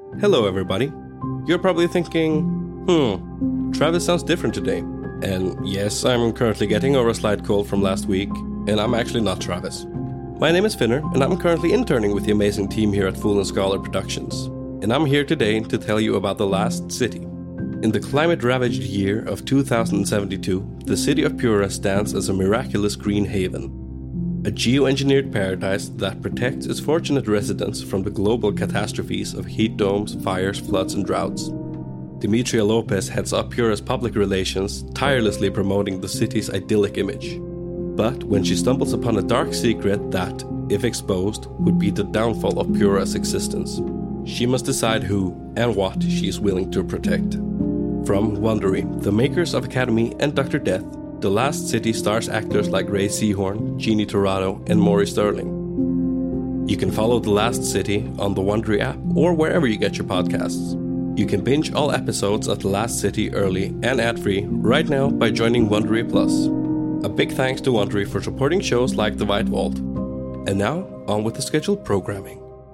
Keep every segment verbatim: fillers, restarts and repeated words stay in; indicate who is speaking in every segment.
Speaker 1: Hello, everybody. You're probably thinking, hmm, Travis sounds different today. And yes, I'm currently getting over a slight cold from last week, and I'm actually not Travis. My name is Finner, and I'm currently interning with the amazing team here at Fool and Scholar Productions. And I'm here today to tell you about The Last City. In the climate-ravaged year of two thousand seventy-two, the city of Pura stands as a miraculous green haven. A geoengineered paradise that protects its fortunate residents from the global catastrophes of heat domes, fires, floods, and droughts. Demetria Lopez heads up Pura's public relations, tirelessly promoting the city's idyllic image. But when she stumbles upon a dark secret that, if exposed, would be the downfall of Pura's existence, she must decide who and what she is willing to protect. From Wondery, the makers of Academy and Doctor Death, The Last City stars actors like Ray Seahorn, Jeannie Torrado, and Maury Sterling. You can follow The Last City on the Wondery app or wherever you get your podcasts. You can binge all episodes of The Last City early and ad-free right now by joining Wondery Plus. A big thanks to Wondery for supporting shows like The White Vault. And now, on with the scheduled programming.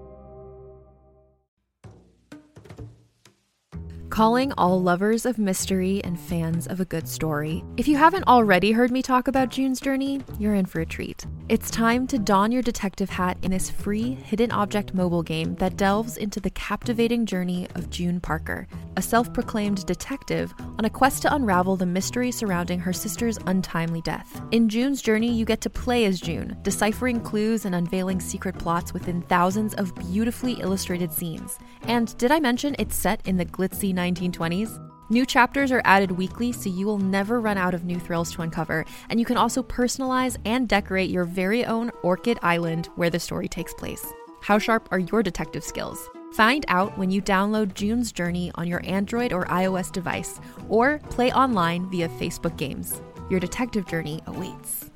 Speaker 2: Calling all lovers of mystery and fans of a good story. If you haven't already heard me talk about June's Journey, you're in for a treat. It's time to don your detective hat in this free hidden object mobile game that delves into the captivating journey of June Parker, a self-proclaimed detective on a quest to unravel the mystery surrounding her sister's untimely death. In June's Journey, you get to play as June, deciphering clues and unveiling secret plots within thousands of beautifully illustrated scenes. And did I mention it's set in the glitzy nineteen twenties? New chapters are added weekly, so you will never run out of new thrills to uncover, and you can also personalize and decorate your very own Orchid Island where the story takes place. How sharp are your detective skills? Find out when you download June's Journey on your Android or iOS device, or play online via Facebook Games. Your detective journey awaits.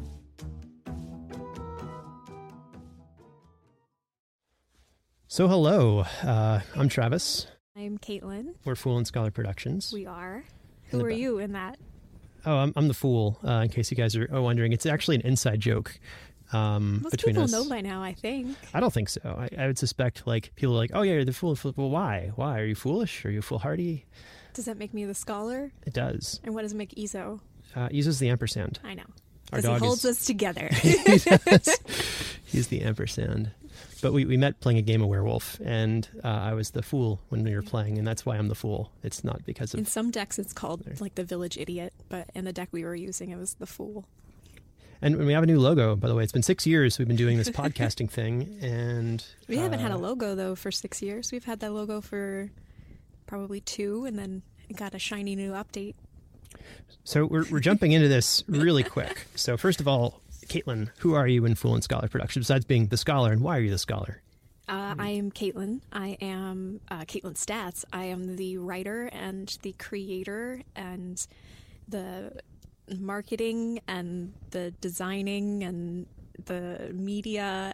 Speaker 3: So hello, uh, I'm Travis.
Speaker 4: I'm Caitlin.
Speaker 3: We're Fool and Scholar Productions.
Speaker 4: We are. Who are you in that?
Speaker 3: Oh, I'm, I'm the Fool, uh, in case you guys are oh, wondering. It's actually an inside joke um,
Speaker 4: Most
Speaker 3: between
Speaker 4: people
Speaker 3: us.
Speaker 4: know by now, I think.
Speaker 3: I don't think so. I, I would suspect like people are like, oh yeah, you're the Fool. Well, why? Why? Are you foolish? Are you foolhardy?
Speaker 4: Does that make me the scholar?
Speaker 3: It does.
Speaker 4: And what does it make Izo?
Speaker 3: Uh, Izo's the ampersand.
Speaker 4: I know.
Speaker 3: Our
Speaker 4: Because he
Speaker 3: dog
Speaker 4: holds
Speaker 3: is...
Speaker 4: us together.
Speaker 3: He does. He's the ampersand. But we, we met playing a game of werewolf, and uh, I was the fool when we were playing, and that's why I'm the fool. It's not because of...
Speaker 4: In some decks, it's called like the village idiot, but in the deck we were using, it was the fool.
Speaker 3: And we have a new logo, by the way. It's been six years we've been doing this podcasting thing, and...
Speaker 4: We
Speaker 3: uh,
Speaker 4: haven't had a logo, though, for six years. We've had that logo for probably two, and then it got a shiny new update.
Speaker 3: So we're, we're jumping into this really quick. So first of all... Caitlin, who are you in Fool and Scholar Productions, besides being the scholar, and why are you the scholar?
Speaker 4: Uh, I am Caitlin. I am uh, Caitlin Stats. I am the writer and the creator and the marketing and the designing and the media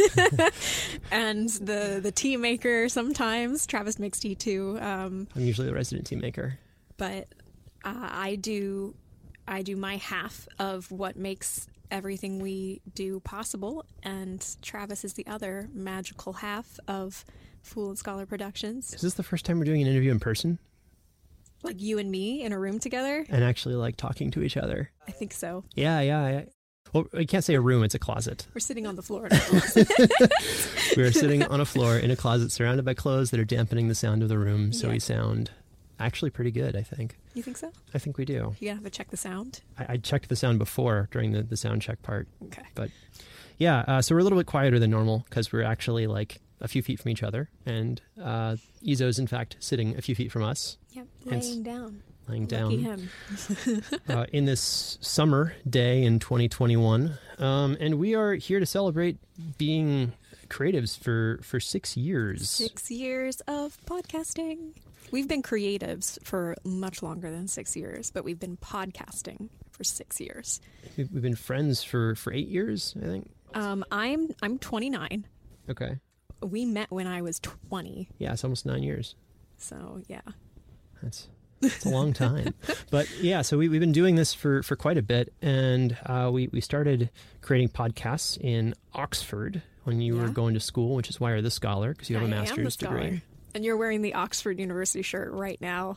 Speaker 4: and the the tea maker sometimes. Travis makes tea too. Um,
Speaker 3: I'm usually the resident tea maker.
Speaker 4: But uh, I do I do my half of what makes everything we do possible, and Travis is the other magical half of Fool and Scholar Productions.
Speaker 3: Is this the first time we're doing an interview in person?
Speaker 4: Like you and me in a room together?
Speaker 3: And actually like talking to each other?
Speaker 4: I think so.
Speaker 3: Yeah, yeah, yeah. Well, I can't say a room, it's a closet.
Speaker 4: We're sitting on the floor in a closet.
Speaker 3: We're sitting on a floor in a closet surrounded by clothes that are dampening the sound of the room, so
Speaker 4: yeah.
Speaker 3: we sound actually pretty good, I think.
Speaker 4: You think so?
Speaker 3: I think we do.
Speaker 4: You're gonna have to check the sound?
Speaker 3: I, I checked the sound before during the, the sound check part.
Speaker 4: Okay.
Speaker 3: But yeah, uh, so we're a little bit quieter than normal because we're actually like a few feet from each other. And uh, Izo's, in fact, sitting a few feet from us.
Speaker 4: Yep,
Speaker 3: Hence,
Speaker 4: laying down.
Speaker 3: Laying
Speaker 4: Lucky
Speaker 3: down.
Speaker 4: him.
Speaker 3: uh, in this summer day in twenty twenty-one. Um, and we are here to celebrate being creatives for, for six years.
Speaker 4: Six years of podcasting. We've been creatives for much longer than six years, but we've been podcasting for six years.
Speaker 3: We've, we've been friends for, for eight years, I think.
Speaker 4: Um, I'm I'm twenty-nine.
Speaker 3: Okay.
Speaker 4: We met when I was twenty.
Speaker 3: Yeah, it's almost nine years.
Speaker 4: So, yeah.
Speaker 3: That's, that's a long time. But yeah, so we, we've been doing this for, for quite a bit. And uh, we, we started creating podcasts in Oxford when you
Speaker 4: Yeah.
Speaker 3: were going to school, which is why you're the scholar, because you have
Speaker 4: I
Speaker 3: a
Speaker 4: am the
Speaker 3: master's
Speaker 4: scholar.
Speaker 3: degree.
Speaker 4: And you're wearing the Oxford University shirt right now.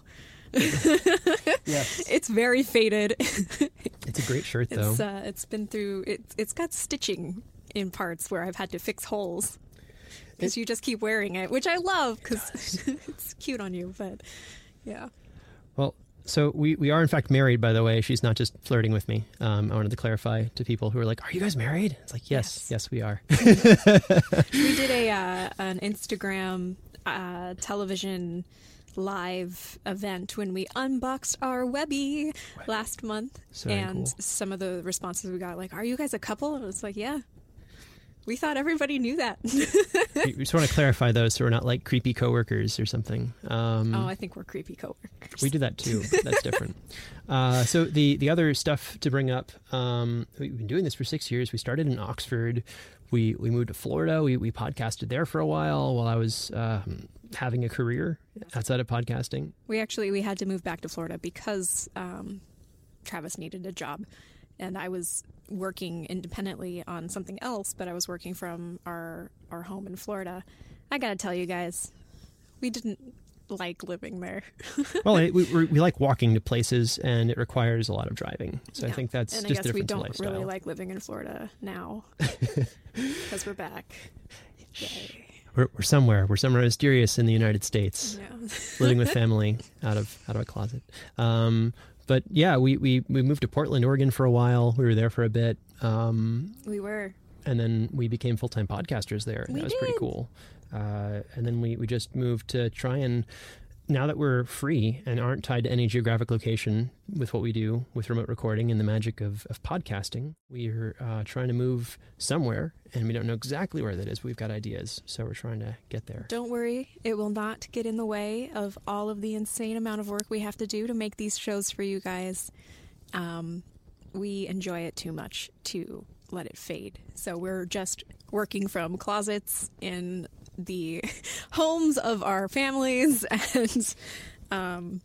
Speaker 3: Yes.
Speaker 4: It's very faded.
Speaker 3: It's a great shirt, though.
Speaker 4: It's, uh, it's been through, it, it's got stitching in parts where I've had to fix holes. Because you just keep wearing it, which I love because it's cute on you, but yeah.
Speaker 3: Well, so we, we are in fact married, by the way. She's not just flirting with me. Um, I wanted to clarify to people who are like, are you guys married? It's like, yes, yes, yes we are.
Speaker 4: We did a uh, an Instagram uh, television live event when we unboxed our Webby last month.
Speaker 3: So
Speaker 4: and
Speaker 3: cool.
Speaker 4: Some of the responses we got, like, are you guys a couple? And it's like, yeah. We thought everybody knew that.
Speaker 3: We just want to clarify those so we're not like creepy coworkers or something. Um,
Speaker 4: oh, I think we're creepy coworkers.
Speaker 3: We do that too. But that's different. Uh, so the the other stuff to bring up, um, we've been doing this for six years. We started in Oxford. We we moved to Florida. We we podcasted there for a while while I was um, having a career outside of podcasting.
Speaker 4: We actually we had to move back to Florida because um, Travis needed a job, and I was working independently on something else, but I was working from our our home in Florida. I gotta tell you guys, we didn't like living there.
Speaker 3: Well, it, we we we like walking to places, and it requires a lot of driving. So
Speaker 4: yeah.
Speaker 3: I think that's
Speaker 4: and
Speaker 3: just
Speaker 4: I
Speaker 3: the
Speaker 4: guess we
Speaker 3: difference in
Speaker 4: don't
Speaker 3: lifestyle.
Speaker 4: really like living in Florida now because we're back. Yay.
Speaker 3: We're, we're somewhere. We're somewhere mysterious in the United States,
Speaker 4: Yeah.
Speaker 3: living with family out of out of a closet. Um, But yeah, we, we, we moved to Portland, Oregon for a while. We were there for a bit. Um,
Speaker 4: We were.
Speaker 3: and then we became full-time podcasters there. And
Speaker 4: We
Speaker 3: that was pretty
Speaker 4: did.
Speaker 3: cool. Uh, and then we, we just moved to try and, now that we're free and aren't tied to any geographic location with what we do with remote recording and the magic of, of podcasting, we're uh, trying to move somewhere, and we don't know exactly where that is, but we've got ideas. So we're trying to get there.
Speaker 4: Don't worry, it will not get in the way of all of the insane amount of work we have to do to make these shows for you guys. Um, we enjoy it too much to let it fade. So we're just working from closets in the homes of our families, and um,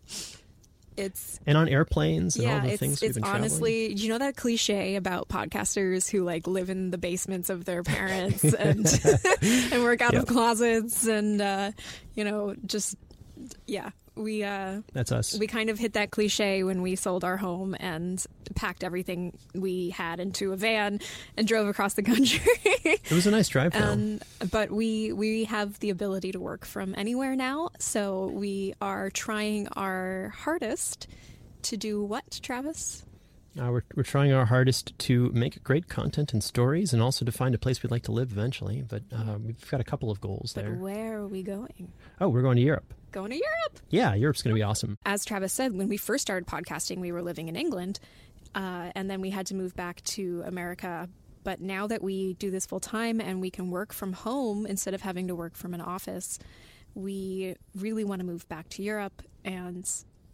Speaker 4: it's
Speaker 3: And on airplanes and
Speaker 4: yeah,
Speaker 3: all the
Speaker 4: it's
Speaker 3: things we've
Speaker 4: it's
Speaker 3: been traveling.
Speaker 4: honestly, you know that cliche about podcasters who like live in the basements of their parents and and work out
Speaker 3: Yep.
Speaker 4: of closets and uh, you know just yeah we uh,
Speaker 3: That's us.
Speaker 4: we kind of hit that cliche when we sold our home and packed everything we had into a van and drove across the country.
Speaker 3: It was a nice drive, though.
Speaker 4: Um, but we we have the ability to work from anywhere now, so we are trying our hardest to do what, Travis?
Speaker 3: Uh, we're, we're trying our hardest to make great content and stories, and also to find a place we'd like to live eventually. But uh, we've got a couple of goals
Speaker 4: But
Speaker 3: there.
Speaker 4: where are we going?
Speaker 3: Oh, we're going to Europe.
Speaker 4: Going to Europe.
Speaker 3: Yeah, Europe's going to be awesome.
Speaker 4: As Travis said, when we first started podcasting, we were living in England, uh, and then we had to move back to America. But now that we do this full time and we can work from home instead of having to work from an office, we really want to move back to Europe, and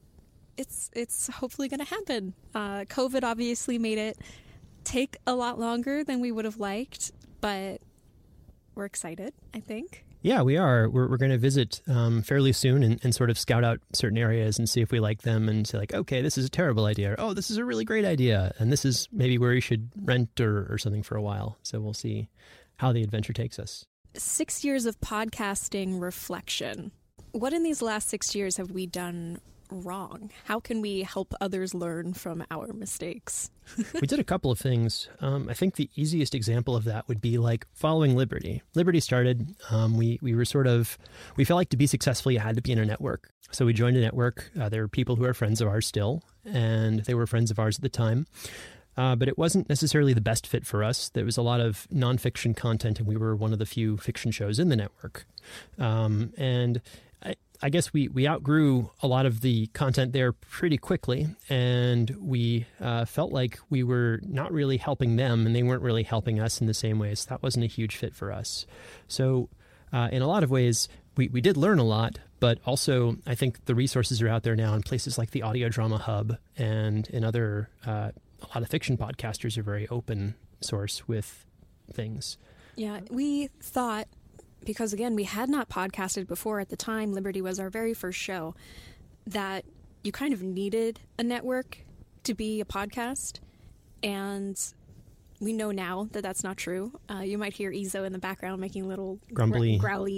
Speaker 4: it's it's hopefully going to happen. Uh, COVID obviously made it take a lot longer than we would have liked, but we're excited, I think.
Speaker 3: Yeah, we are. We're, we're going to visit um, fairly soon and, and sort of scout out certain areas and see if we like them and say like, okay, this is a terrible idea. Or, oh, this is a really great idea. And this is maybe where you should rent or, or something for a while. So we'll see how the adventure takes us.
Speaker 4: Six years of podcasting reflection. What in these last six years have we done wrong? How can we help others learn from our mistakes?
Speaker 3: We did a couple of things. Um, I think the easiest example of that would be like following Liberty. Liberty started, um, we, we were sort of, we felt like to be successful, you had to be in a network. So we joined a network. Uh, there were people who are friends of ours still, and they were friends of ours at the time. Uh, but it wasn't necessarily the best fit for us. There was a lot of nonfiction content, and we were one of the few fiction shows in the network. Um, and I, I guess we, we outgrew a lot of the content there pretty quickly, and we uh, felt like we were not really helping them, and they weren't really helping us in the same ways. So that wasn't a huge fit for us. So uh, in a lot of ways, we, we did learn a lot, but also I think the resources are out there now in places like the Audio Drama Hub and in other uh, a lot of fiction podcasters are very open source with things.
Speaker 4: Yeah, we thought, because again, we had not podcasted before at the time, Liberty was our very first show, that you kind of needed a network to be a podcast. And we know now that that's not true. Uh, you might hear Izo in the background making little
Speaker 3: Grumbly.
Speaker 4: gr- growly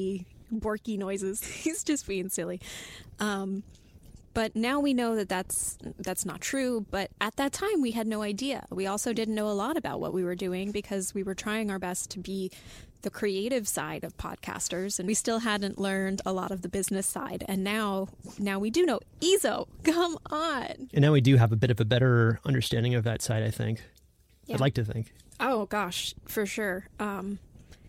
Speaker 4: Borky noises. He's just being silly. Um, but now we know that that's, that's not true. But at that time, we had no idea. We also didn't know a lot about what we were doing because we were trying our best to be the creative side of podcasters, and we still hadn't learned a lot of the business side. And now, now we do know. Ezo, come on.
Speaker 3: And now we do have a bit of a better understanding of that side, I think.
Speaker 4: Yeah.
Speaker 3: I'd like to think.
Speaker 4: Oh, gosh, for sure. Um,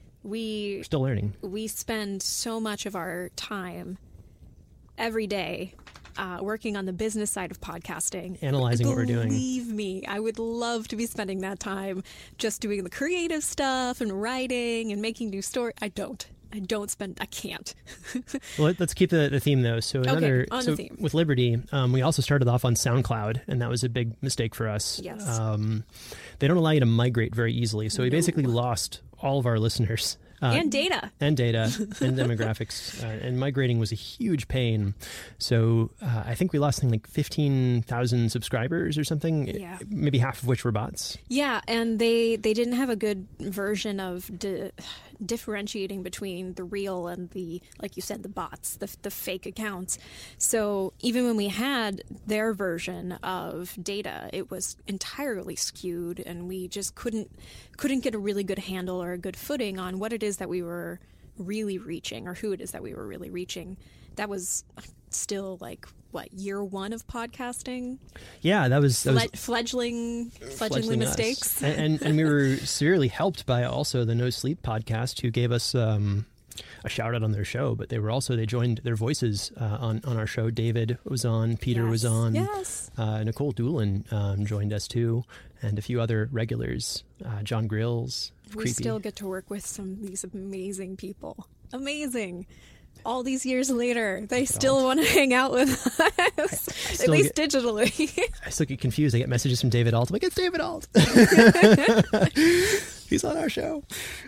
Speaker 4: we
Speaker 3: We're still learning.
Speaker 4: We spend so much of our time every day uh, working on the business side of podcasting.
Speaker 3: Analyzing what we're doing.
Speaker 4: Believe me, I would love to be spending that time just doing the creative stuff and writing and making new stories. I don't. I don't spend, I can't.
Speaker 3: Well, let- let's keep the, the theme, though. So another,
Speaker 4: on
Speaker 3: so
Speaker 4: the theme.
Speaker 3: with Liberty, um, we also started off on SoundCloud, and that was a big mistake for us.
Speaker 4: Yes.
Speaker 3: Um, they don't allow you to migrate very easily, so we
Speaker 4: No.
Speaker 3: basically lost all of our listeners. Uh,
Speaker 4: and data.
Speaker 3: and data and demographics, uh, and migrating was a huge pain. So uh, I think we lost something like fifteen thousand subscribers or something,
Speaker 4: Yeah.
Speaker 3: maybe half of which were bots.
Speaker 4: Yeah, and they, they didn't have a good version of di- differentiating between the real and the, like you said, the bots, the, the fake accounts. So even when we had their version of data, it was entirely skewed, and we just couldn't couldn't get a really good handle or a good footing on what it is that we were really reaching, or who it is that we were really reaching. That was still like what, year one of podcasting?
Speaker 3: Yeah, that was, that was
Speaker 4: Fle- fledgling, fledgling
Speaker 3: fledgling
Speaker 4: mistakes.
Speaker 3: us. and, and and we were severely helped by also the No Sleep podcast, who gave us um, a shout out on their show. But they were also they joined their voices uh, on on our show. David was on, Peter was
Speaker 4: Yes.
Speaker 3: on,
Speaker 4: Yes.
Speaker 3: uh, Nicole Doolin um, joined us too, and a few other regulars. Uh, John Grills,
Speaker 4: We
Speaker 3: creepy.
Speaker 4: still get to work with some of these amazing people. Amazing. All these years later, they still want to hang out with us, at
Speaker 3: still
Speaker 4: least
Speaker 3: get-
Speaker 4: digitally.
Speaker 3: I still get confused. I get messages from David Alt. I'm like, it's David Alt. He's on our show.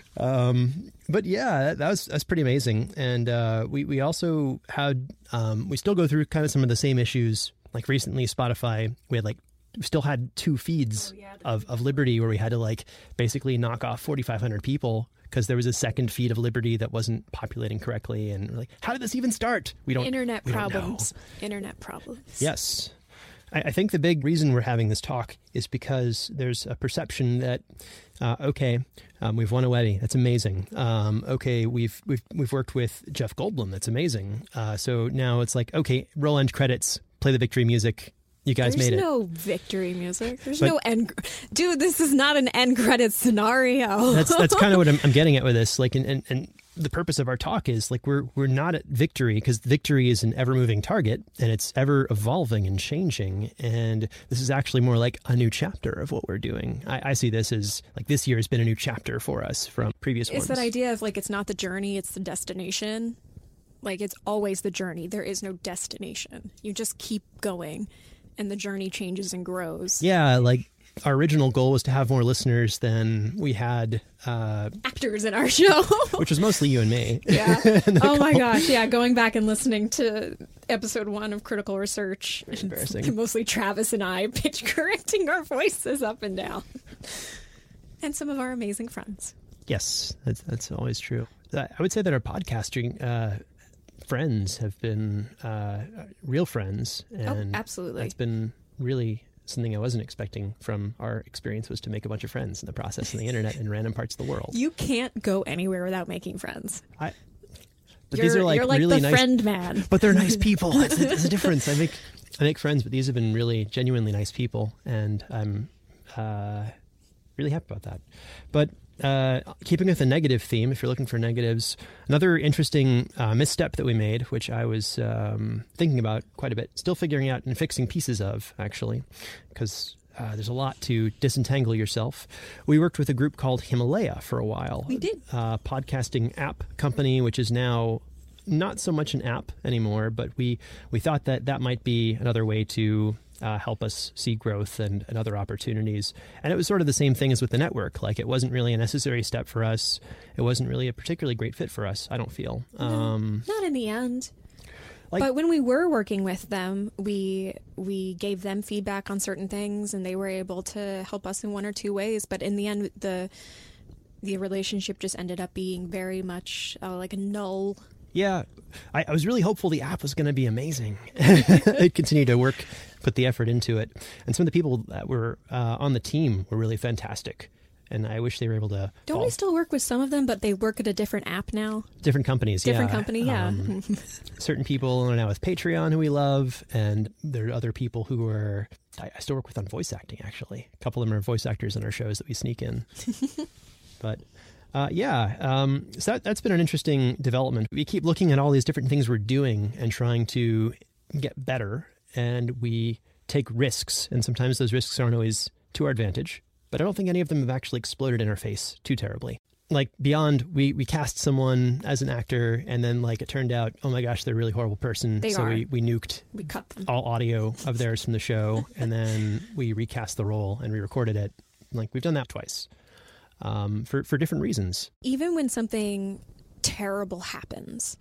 Speaker 3: Um, but yeah, that, that was that's pretty amazing. And uh, we we also had um, we still go through kind of some of the same issues. Like recently, Spotify, we had like we still had two feeds
Speaker 4: Oh, yeah,
Speaker 3: of of Liberty where we had to like basically knock off forty-five hundred people because there was a second feed of Liberty that wasn't populating correctly. And we're like, how did this even start? We don't.
Speaker 4: Internet
Speaker 3: we don't know.
Speaker 4: problems. Internet problems.
Speaker 3: Yes. I, I think the big reason we're having this talk is because there's a perception that, uh, okay, um, we've won a Webby. That's amazing. Um, okay, we've we've we've worked with Jeff Goldblum. That's amazing. Uh, so now it's like, okay, roll end credits, play the victory music. You guys
Speaker 4: There's
Speaker 3: made it.
Speaker 4: no victory music. There's
Speaker 3: But-
Speaker 4: no end. Dude, this is not an end credit scenario.
Speaker 3: That's that's kind of what I'm, I'm getting at with this. Like, and, and, and the purpose of our talk is like we're we're not at victory because victory is an ever moving target and it's ever evolving and changing. And this is actually more like a new chapter of what we're doing. I, I see this as like this year has been a new chapter for us from previous
Speaker 4: It's
Speaker 3: ones.
Speaker 4: that idea of like it's not the journey, it's the destination. Like it's always the journey. There is no destination. You just keep going, and the journey changes and grows.
Speaker 3: Yeah, like our original goal was to have more listeners than we had, uh,
Speaker 4: Actors in our show.
Speaker 3: which was mostly you and me.
Speaker 4: Yeah. Oh my gosh. Yeah. Going back and listening to episode one of Critical Research.
Speaker 3: It's embarrassing.
Speaker 4: It's mostly Travis and I pitch correcting our voices up and down. And some of our amazing friends.
Speaker 3: Yes, that's that's always true. I I would say that our podcasting uh, friends have been uh, real friends, and
Speaker 4: oh, absolutely.
Speaker 3: that's been really something I wasn't expecting from our experience. Was to make a bunch of friends in the process on the internet in random parts of the world.
Speaker 4: You can't go anywhere without making friends.
Speaker 3: I, but
Speaker 4: you're,
Speaker 3: these are like
Speaker 4: you're like
Speaker 3: really
Speaker 4: the
Speaker 3: nice,
Speaker 4: friend man.
Speaker 3: but they're nice people. That's, that's the difference. I make I make friends, but these have been really genuinely nice people, and I'm uh, really happy about that. But uh, keeping with the negative theme, if you're looking for negatives, another interesting uh, misstep that we made, which I was um, thinking about quite a bit, still figuring out and fixing pieces of, actually, because uh, there's a lot to disentangle yourself. We worked with a group called Himalaya for a while.
Speaker 4: We did.
Speaker 3: A podcasting app company, which is now not so much an app anymore, but we, we thought that that might be another way to uh, help us see growth and, and other opportunities. And it was sort of the same thing as with the network. Like it wasn't really a necessary step for us. It wasn't really a particularly great fit for us, I don't feel. Um,
Speaker 4: Not in the end.
Speaker 3: Like-
Speaker 4: but when we were working with them, we we gave them feedback on certain things, and they were able to help us in one or two ways. But in the end, the the relationship just ended up being very much uh, like a null
Speaker 3: Yeah, I, I was really hopeful the app was going to be amazing. I'd continue to work, put the effort into it. And some of the people that were uh, on the team were really fantastic. And I wish they were able to...
Speaker 4: Don't
Speaker 3: fall.
Speaker 4: we still work with some of them, but they work at a different app now?
Speaker 3: Different companies,
Speaker 4: Different
Speaker 3: yeah.
Speaker 4: company, yeah.
Speaker 3: Um, certain people are now with Patreon who we love, and there are other people who are... I, I still work with on voice acting, actually. A couple of them are voice actors in our shows that we sneak in. But... Uh, yeah, um, so that, that's been an interesting development. We keep looking at all these different things we're doing and trying to get better, and we take risks, and sometimes those risks aren't always to our advantage, but I don't think any of them have actually exploded in our face too terribly. Like Beyond, we, we cast someone as an actor, and then like it turned out, oh my gosh, they're a really horrible person.
Speaker 4: They
Speaker 3: so
Speaker 4: are.
Speaker 3: we, we nuked
Speaker 4: We cut them.
Speaker 3: all audio of theirs from the show, and then we recast the role and re-recorded it. Like we've done that twice. Um, for, for different reasons.
Speaker 4: Even when something terrible happens,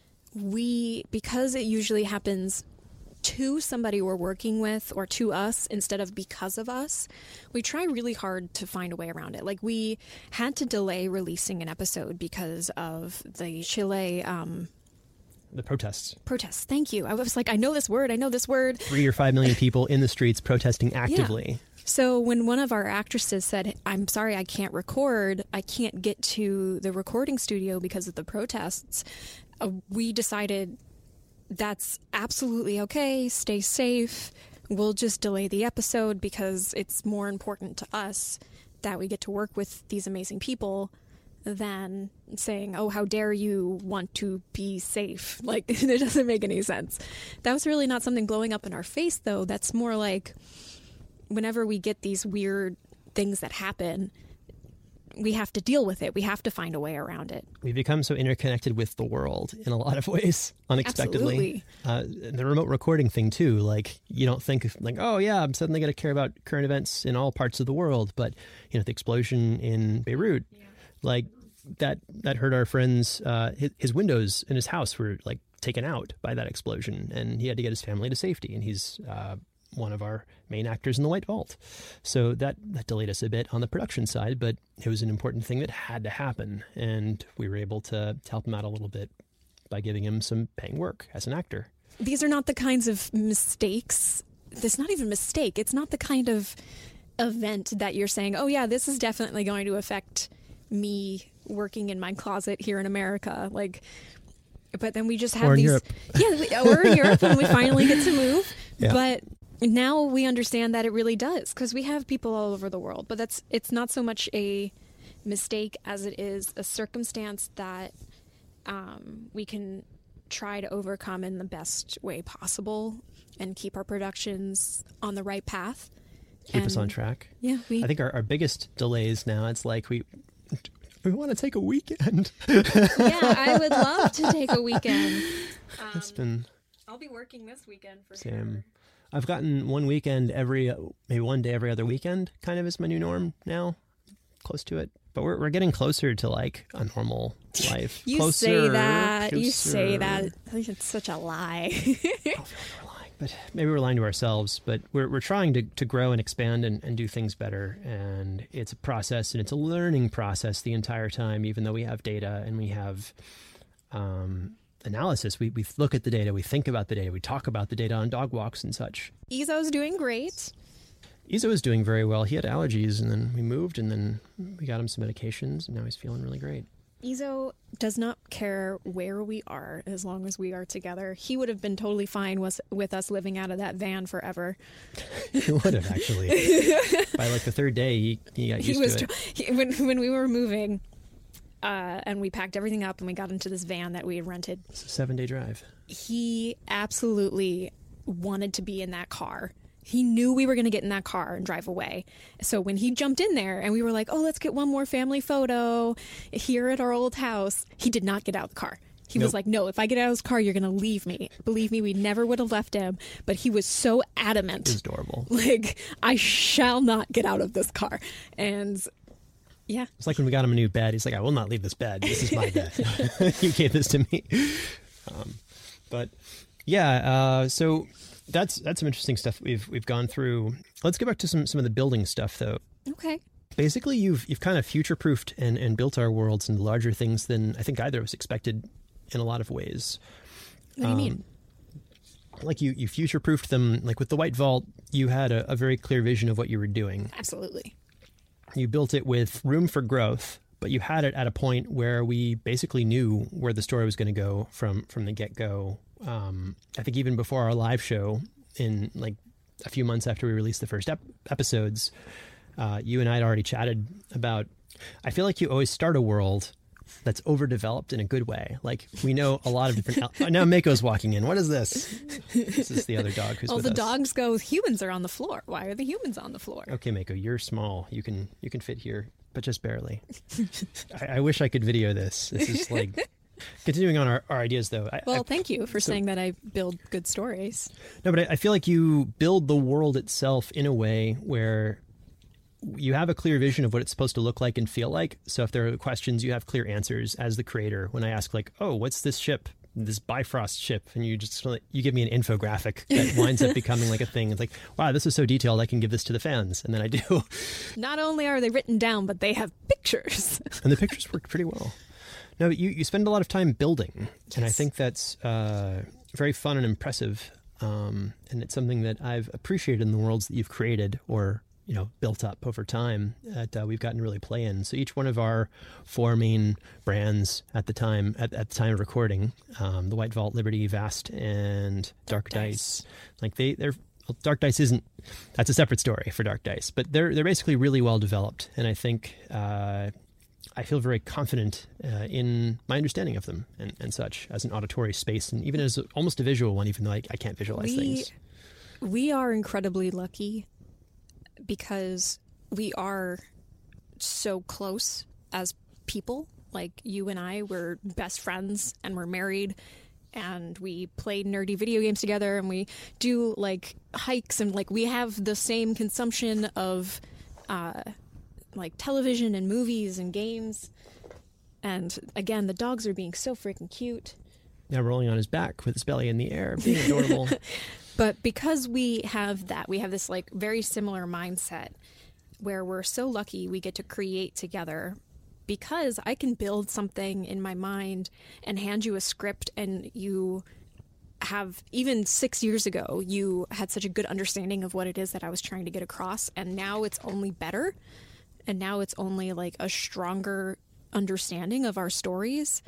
Speaker 4: we, because it usually happens to somebody we're working with or to us instead of because of us, we try really hard to find a way around it. Like we had to delay releasing an episode because of the Chile um,
Speaker 3: The protests.
Speaker 4: protests. Thank you. I was like, I know this word. I know this word.
Speaker 3: Three or five million people in the streets protesting actively.
Speaker 4: Yeah. So when one of our actresses said, I'm sorry, I can't record, I can't get to the recording studio because of the protests, uh, we decided that's absolutely okay, stay safe, we'll just delay the episode because it's more important to us that we get to work with these amazing people than saying, oh, how dare you want to be safe. Like, it doesn't make any sense. That was really not something blowing up in our face, though. That's more like... whenever we get these weird things that happen, we have to deal with it. We have to find a way around it.
Speaker 3: We've become so interconnected with the world in a lot of ways, unexpectedly. Uh, the remote recording thing, too. Like, you don't think, like, oh, yeah, I'm suddenly going to care about current events in all parts of the world. But, you know, the explosion in Beirut, yeah. like, that that hurt our friends. Uh, his, his windows in his house were, like, taken out by that explosion. And he had to get his family to safety. And he's... Uh, one of our main actors in the White Vault. So that, that delayed us a bit on the production side, but it was an important thing that had to happen. And we were able to, to help him out a little bit by giving him some paying work as an actor.
Speaker 4: These are not the kinds of mistakes. There's not even a mistake. It's not the kind of event that you're saying, oh yeah, this is definitely going to affect me working in my closet here in America. Like, but then we just have
Speaker 3: or in
Speaker 4: these,
Speaker 3: Europe.
Speaker 4: yeah, or in Europe when we finally get to move.
Speaker 3: Yeah.
Speaker 4: But now we understand that it really does, because we have people all over the world. But that's it's not so much a mistake as it is a circumstance that um, we can try to overcome in the best way possible and keep our productions on the right path.
Speaker 3: Keep
Speaker 4: and,
Speaker 3: us on track.
Speaker 4: Yeah, we.
Speaker 3: I think our, our biggest delays now, it's like we we want to take a weekend.
Speaker 4: Yeah, I would love to take a weekend. Um,
Speaker 3: it's been.
Speaker 4: I'll be working this weekend for
Speaker 3: Same.
Speaker 4: sure.
Speaker 3: I've gotten one weekend every, maybe one day every other weekend kind of is my new norm now. Close to it. But we're we're getting closer to like a normal life.
Speaker 4: You
Speaker 3: closer,
Speaker 4: say that.
Speaker 3: closer.
Speaker 4: You say that. I think it's such a lie.
Speaker 3: I don't feel like we're lying, but maybe we're lying to ourselves. But we're we're trying to, to grow and expand and, and do things better. And it's a process, and it's a learning process the entire time, even though we have data and we have um, analysis. We, we look at the data, we think about the data, we talk about the data on dog walks and such.
Speaker 4: Izo's doing great.
Speaker 3: Izo is doing very well. He had allergies, and then we moved, and then we got him some medications, and now he's feeling really great.
Speaker 4: Izo does not care where we are as long as we are together. He would have been totally fine with, with us living out of that van forever.
Speaker 3: He would have, actually. By like the third day, he, he got used
Speaker 4: he was
Speaker 3: to it.
Speaker 4: He, when, when we were moving, uh, and we packed everything up and we got into this van that we had rented.
Speaker 3: It's a seven-day drive.
Speaker 4: He absolutely wanted to be in that car. He knew we were going to get in that car and drive away. So when he jumped in there and we were like, oh, let's get one more family photo here at our old house, he did not get out of the car. He
Speaker 3: Nope.
Speaker 4: was like, no, if I get out of this car, you're going to leave me. Believe me, we never would have left him. But he was so adamant.
Speaker 3: It was adorable.
Speaker 4: Like, I shall not get out of this car. And yeah.
Speaker 3: It's like when we got him a new bed. He's like, I will not leave this bed. This is my bed. You gave this to me. Um, but yeah, uh, so that's that's some interesting stuff we've we've gone through. Let's get back to some, some of the building stuff, though.
Speaker 4: Okay.
Speaker 3: Basically, you've you've kind of future-proofed and, and built our worlds into larger things than I think either of us expected in a lot of ways.
Speaker 4: What do you
Speaker 3: Um,
Speaker 4: mean?
Speaker 3: Like you, you future-proofed them. Like with the White Vault, you had a, a very clear vision of what you were doing.
Speaker 4: Absolutely.
Speaker 3: You built it with room for growth, but you had it at a point where we basically knew where the story was going to go from from the get-go. Um, I think even before our live show, in like a few months after we released the first ep- episodes, uh, you and I had already chatted about. I feel like you always start a world that's overdeveloped in a good way. Like we know a lot of different. El- oh, now Mako's walking in. What is this? This is the other dog who's
Speaker 4: Well,
Speaker 3: with
Speaker 4: the
Speaker 3: us.
Speaker 4: dogs go, humans are on the floor. Why are the humans on the floor?
Speaker 3: Okay, Mako, you're small. You can you can fit here, but just barely. I, I wish I could video this. This is like continuing on our, our ideas, though. I,
Speaker 4: Well,
Speaker 3: I,
Speaker 4: thank you for
Speaker 3: so-
Speaker 4: saying that I build good stories.
Speaker 3: no, but I, I feel like you build the world itself in a way where you have a clear vision of what it's supposed to look like and feel like. So if there are questions, you have clear answers as the creator. When I ask, like, "Oh, what's this ship?" This Bifrost ship, and you just you give me an infographic that winds up becoming like a thing. It's like, wow, this is so detailed. I can give this to the fans, and then I do.
Speaker 4: Not only are they written down, but they have pictures.
Speaker 3: And the pictures work pretty well. No, but you, you spend a lot of time building, and I
Speaker 4: Yes.
Speaker 3: think that's uh, very fun and impressive. Um, and it's something that I've appreciated in the worlds that you've created or, you know, built up over time that uh, we've gotten to really play in. So each one of our four main brands at the time, at, at the time of recording, um, the White Vault, Liberty, Vast, and Dark,
Speaker 4: Dark
Speaker 3: Dice.
Speaker 4: Dice.
Speaker 3: like they, they're well, Dark Dice isn't. That's a separate story for Dark Dice, but they're they're basically really well developed, and I think uh, I feel very confident uh, in my understanding of them and, and such as an auditory space, and even as a, almost a visual one, even though I, I can't visualize
Speaker 4: We-
Speaker 3: things.
Speaker 4: We are incredibly lucky because we are so close as people. Like you and I, we're best friends and we're married and we play nerdy video games together and we do like hikes and like we have the same consumption of uh, like television and movies and games. And again, the dogs are being so freaking cute.
Speaker 3: Now rolling on his back with his belly in the air, being adorable.
Speaker 4: But because we have that, we have this like very similar mindset where we're so lucky we get to create together because I can build something in my mind and hand you a script and you have, even six years ago, you had such a good understanding of what it is that I was trying to get across. And now it's only better. And now it's only like a stronger understanding of our stories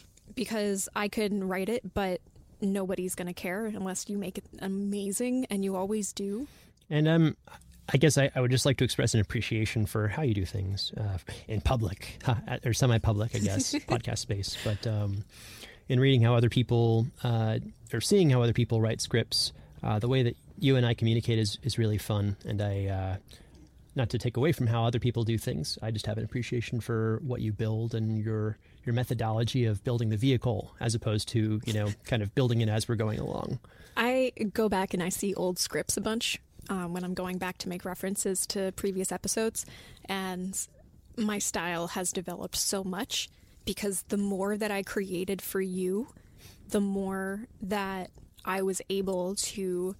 Speaker 4: because I can write it, but nobody's going to care unless you make it amazing, and you always do.
Speaker 3: And um, I guess I, I would just like to express an appreciation for how you do things uh, in public, huh, or semi-public, I guess, podcast space. But um, in reading how other people, uh, or seeing how other people write scripts, uh, the way that you and I communicate is, is really fun. And I, uh, not to take away from how other people do things, I just have an appreciation for what you build and your your methodology of building the vehicle as opposed to, you know, kind of building it as we're going along.
Speaker 4: I go back and I see old scripts a bunch um, when I'm going back to make references to previous episodes, and my style has developed so much because the more that I created for you, the more that I was able to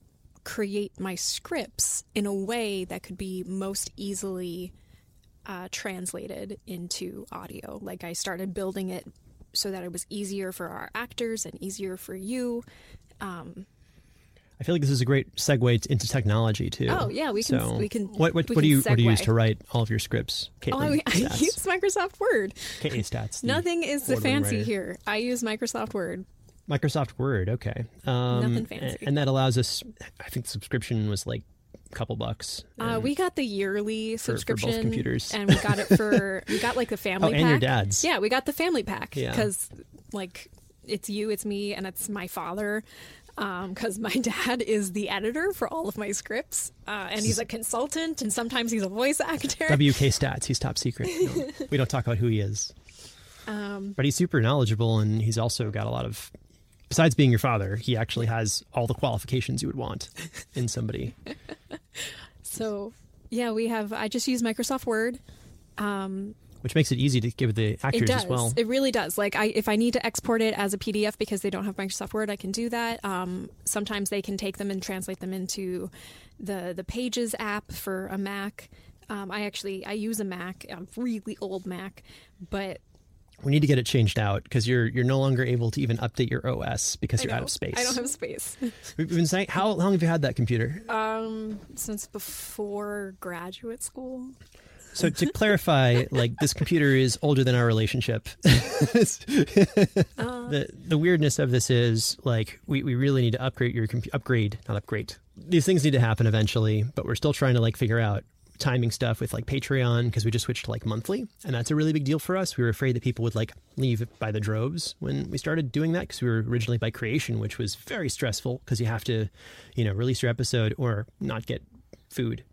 Speaker 4: create my scripts in a way that could be most easily uh, translated into audio. Like I started building it so that it was easier for our actors and easier for you. Um,
Speaker 3: I feel like this is a great segue into technology too.
Speaker 4: Oh yeah, we can.
Speaker 3: So
Speaker 4: we can.
Speaker 3: What what,
Speaker 4: we
Speaker 3: what do
Speaker 4: can
Speaker 3: you what do you use
Speaker 4: segue.
Speaker 3: to write all of your scripts?
Speaker 4: Oh,
Speaker 3: Caitlin
Speaker 4: I, I
Speaker 3: Stats.
Speaker 4: use Microsoft Word.
Speaker 3: K A Stats. the
Speaker 4: Nothing is the
Speaker 3: award-winning
Speaker 4: fancy
Speaker 3: writer.
Speaker 4: here. I use Microsoft Word.
Speaker 3: Microsoft Word. Okay. Um,
Speaker 4: Nothing fancy.
Speaker 3: And, and that allows us. I think the subscription was like a couple bucks.
Speaker 4: Uh,
Speaker 3: And-
Speaker 4: we got the yearly
Speaker 3: for both
Speaker 4: subscription,
Speaker 3: computers.
Speaker 4: and we got it for we got like the family.
Speaker 3: Oh,
Speaker 4: pack.
Speaker 3: and your dad's.
Speaker 4: Yeah, we got the family pack
Speaker 3: Yeah.
Speaker 4: because like it's you, it's me, and it's my father. Because my dad is the editor for all of my scripts, uh, and he's a consultant, and sometimes he's a voice actor.
Speaker 3: W K Stats. He's top secret. No, we don't talk about who he is.
Speaker 4: Um,
Speaker 3: But he's super knowledgeable, and he's also got a lot of. Besides being your father, he actually has all the qualifications you would want in somebody.
Speaker 4: so yeah, we have. I just use Microsoft Word. Um,
Speaker 3: Which makes it easy to give the actors
Speaker 4: It does.
Speaker 3: as well.
Speaker 4: It really does. Like, I, if I need to export it as a P D F because they don't have Microsoft Word, I can do that. Um, sometimes they can take them and translate them into the the Pages app for a Mac. Um, I actually I use a Mac, a really old Mac, but
Speaker 3: we need to get it changed out because you're you're no longer able to even update your O S because
Speaker 4: I
Speaker 3: you're
Speaker 4: know.
Speaker 3: out of space.
Speaker 4: I don't have space.
Speaker 3: We've been saying, how long have you had that computer?
Speaker 4: Um, since before graduate school.
Speaker 3: So to clarify, like this computer is older than our relationship.
Speaker 4: Uh,
Speaker 3: the the weirdness of this is like we, we really need to upgrade your computer. Upgrade, not upgrade. These things need to happen eventually, but we're still trying to like figure out timing stuff with like Patreon because we just switched to like monthly, and that's a really big deal for us. We were afraid that people would like leave by the droves when we started doing that because we were originally by creation, which was very stressful because you have to, you know, release your episode or not get food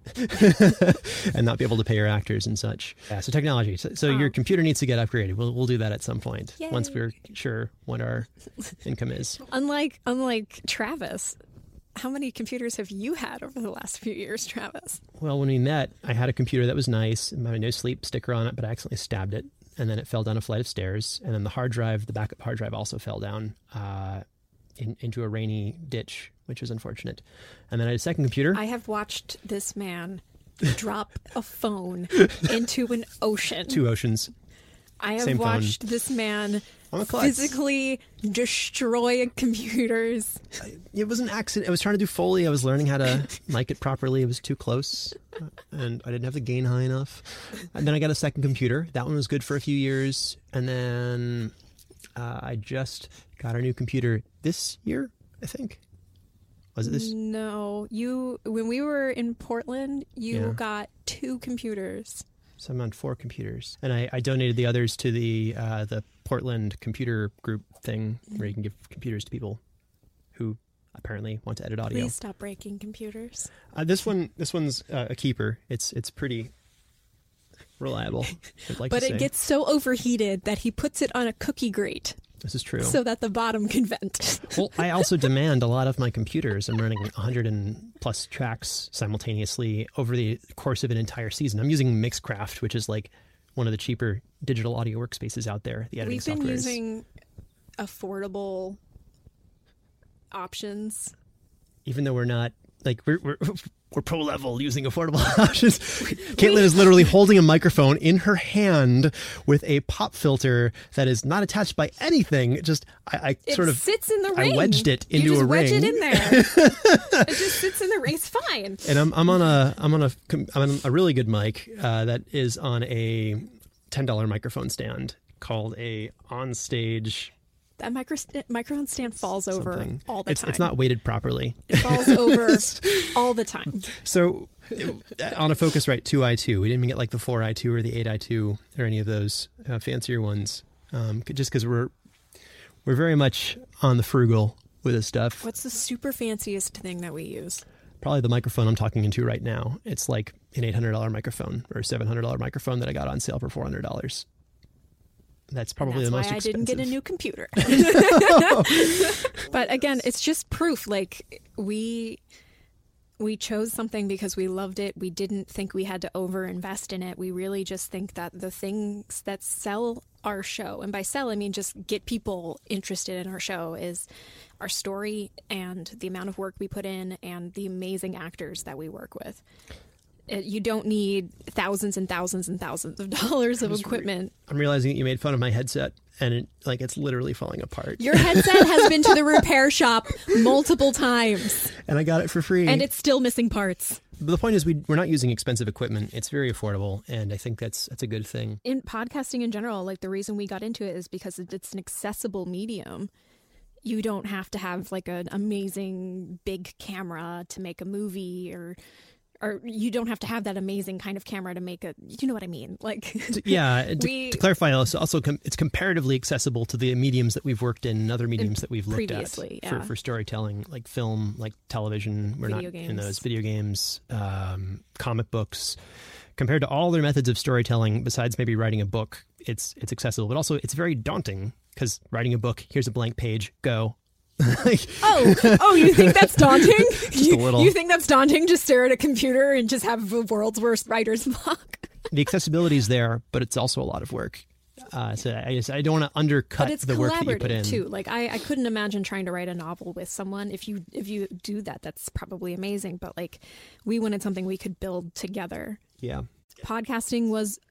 Speaker 3: and not be able to pay your actors and such. Yeah, so technology. So, so your computer needs to get upgraded. We'll we'll do that at some point
Speaker 4: Yay.
Speaker 3: once we're sure what our income is.
Speaker 4: Unlike unlike Travis, how many computers have you had over the last few years, Travis?
Speaker 3: Well, when we met, I had a computer that was nice, and my no sleep sticker on it, but I accidentally stabbed it, and then it fell down a flight of stairs, and then the hard drive, the backup hard drive, also fell down uh, in, into a rainy ditch, which was unfortunate. And then I had a second computer.
Speaker 4: I have watched this man drop a phone into an ocean.
Speaker 3: Two oceans.
Speaker 4: I have
Speaker 3: Same phone.
Speaker 4: watched this man
Speaker 3: I'm a klutz.
Speaker 4: physically destroy computers.
Speaker 3: It was an accident. I was trying to do Foley. I was learning how to mic it properly. It was too close, and I didn't have the gain high enough. And then I got a second computer. That one was good for a few years. And then uh, I just got a new computer this year, I think. Was it this?
Speaker 4: No, you. When we were in Portland, you
Speaker 3: Yeah.
Speaker 4: got two computers.
Speaker 3: So I'm on four computers, and I, I donated the others to the uh, the Portland computer group thing, where you can give computers to people who apparently want to edit audio.
Speaker 4: Please stop breaking computers.
Speaker 3: Uh, this one, this one's uh, a keeper. It's it's pretty reliable. I'd like
Speaker 4: But
Speaker 3: to
Speaker 4: it
Speaker 3: say.
Speaker 4: gets so overheated that he puts it on a cookie grate
Speaker 3: This is true.
Speaker 4: so that the bottom can vent.
Speaker 3: Well, I also demand a lot of my computers. I'm running one hundred and plus tracks simultaneously over the course of an entire season. I'm using Mixcraft, which is like one of the cheaper digital audio workspaces out there. The editing
Speaker 4: We've been
Speaker 3: software is-
Speaker 4: using affordable options.
Speaker 3: even though we're not like we're we're, we're pro level using affordable options. Caitlin is literally holding a microphone in her hand with a pop filter that is not attached by anything. Just I, I
Speaker 4: It
Speaker 3: sort of
Speaker 4: sits in the
Speaker 3: I
Speaker 4: ring.
Speaker 3: wedged it into
Speaker 4: you just
Speaker 3: a
Speaker 4: wedge
Speaker 3: ring.
Speaker 4: it in there. It just sits in the ring. It's fine.
Speaker 3: And I'm I'm on a I'm on a I'm on a really good mic uh, that is on a ten dollar microphone stand called a onstage
Speaker 4: That micro microphone stand falls over
Speaker 3: something.
Speaker 4: all the
Speaker 3: it's,
Speaker 4: time.
Speaker 3: It's not weighted properly.
Speaker 4: It falls over all the time.
Speaker 3: So it- on a Focusrite two i two, we didn't even get like the four i two or the eight i two or any of those uh, fancier ones, um, c- just because we're we're very much on the frugal with this stuff.
Speaker 4: What's the super fanciest thing that we use?
Speaker 3: Probably the microphone I'm talking into right now. It's like an eight hundred dollar microphone or a seven hundred dollar microphone that I got on sale for four hundred dollars. That's probably
Speaker 4: And
Speaker 3: the
Speaker 4: that's
Speaker 3: most
Speaker 4: why I didn't get a
Speaker 3: expensive.
Speaker 4: new computer. But again, it's just proof. Like we we chose something because we loved it. We didn't think we had to overinvest in it. We really just think that the things that sell our show, and by sell I mean just get people interested in our show, is our story and the amount of work we put in and the amazing actors that we work with. It, you don't need thousands and thousands and thousands of dollars of equipment.
Speaker 3: I'm realizing that you made fun of my headset, and it, like it's literally falling apart.
Speaker 4: Your headset has been to the repair shop multiple times,
Speaker 3: And I got it for free.
Speaker 4: and it's still missing parts.
Speaker 3: But the point is, we we're not using expensive equipment. It's very affordable, and I think that's that's a good thing.
Speaker 4: In podcasting in general, like the reason we got into it is because it's an accessible medium. You don't have to have like an amazing big camera to make a movie, or or you don't have to have that amazing kind of camera to make a, you know what I mean? Like,
Speaker 3: Yeah, to,
Speaker 4: We-
Speaker 3: to clarify, also, also com- it's comparatively accessible to the mediums that we've worked in and other mediums that we've looked
Speaker 4: previously,
Speaker 3: at
Speaker 4: yeah.
Speaker 3: for, for storytelling, like film, like television. We're
Speaker 4: Video
Speaker 3: not in
Speaker 4: games.
Speaker 3: those video games, um, comic books. Compared to all their methods of storytelling, besides maybe writing a book, it's it's accessible, but also it's very daunting because writing a book, here's a blank page, go. Like,
Speaker 4: oh, oh, you think that's daunting?
Speaker 3: Just
Speaker 4: you,
Speaker 3: a little.
Speaker 4: You think that's daunting? Just stare at a computer and just have the world's worst writer's block.
Speaker 3: the accessibility is there, but it's also a lot of work. Uh, so I just I don't want to undercut
Speaker 4: But it's
Speaker 3: the work that you put in.
Speaker 4: collaborative too. Like I, I couldn't imagine trying to write a novel with someone. If you if you do that, that's probably amazing. But like we wanted something we could build together.
Speaker 3: Yeah.
Speaker 4: Podcasting was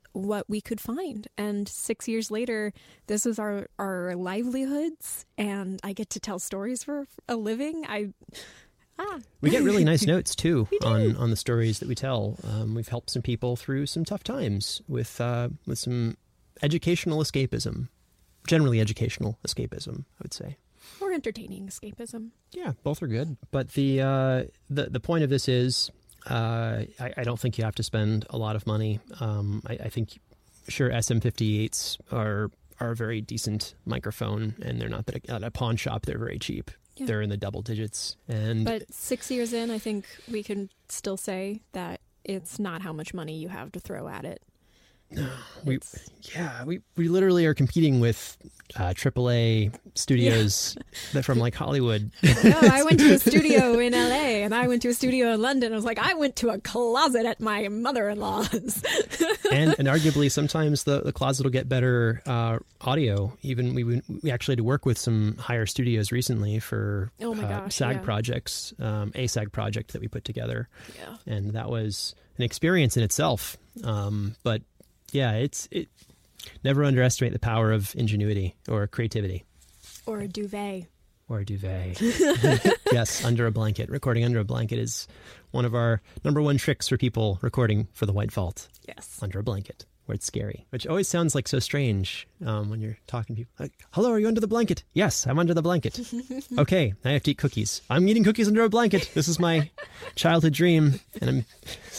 Speaker 4: what we could find. And six years later, this is our, our livelihoods, and I get to tell stories for a living. I ah.
Speaker 3: We get really nice notes, too, on, on the stories that we tell. Um, we've helped some people through some tough times with uh, with some educational escapism, generally educational escapism, I would say.
Speaker 4: Or entertaining escapism.
Speaker 3: Yeah, both are good. But the uh, the, the point of this is, uh, I, I don't think you have to spend a lot of money. Um, I, I think, sure, S M fifty-eights are are a very decent microphone, and they're not that at a pawn shop. They're very cheap. Yeah. They're in the double digits. And
Speaker 4: but six years in, I think we can still say that it's not how much money you have to throw at it.
Speaker 3: No, we yeah we, we literally are competing with uh, triple A studios yeah. that from like Hollywood.
Speaker 4: No, I went to a studio in L A and I went to a studio in London. I was like, I went to a closet at my mother-in-law's.
Speaker 3: and and arguably sometimes the, the closet will get better uh, audio. Even we we actually had to work with some higher studios recently for
Speaker 4: oh my
Speaker 3: uh,
Speaker 4: gosh,
Speaker 3: SAG
Speaker 4: yeah.
Speaker 3: projects, um, a SAG project that we put together.
Speaker 4: Yeah,
Speaker 3: and that was an experience in itself. Um, but yeah, it's it. Never underestimate the power of ingenuity or creativity.
Speaker 4: Or a duvet.
Speaker 3: Or a duvet. Yes, under a blanket. Recording under a blanket is one of our number one tricks for people recording for the White Vault.
Speaker 4: Yes.
Speaker 3: Under a blanket, where it's scary. Which always sounds like so strange um, when you're talking to people. Like, hello, are you under the blanket? Yes, I'm under the blanket. Okay, I have to eat cookies. I'm eating cookies under a blanket. This is my childhood dream. And I'm...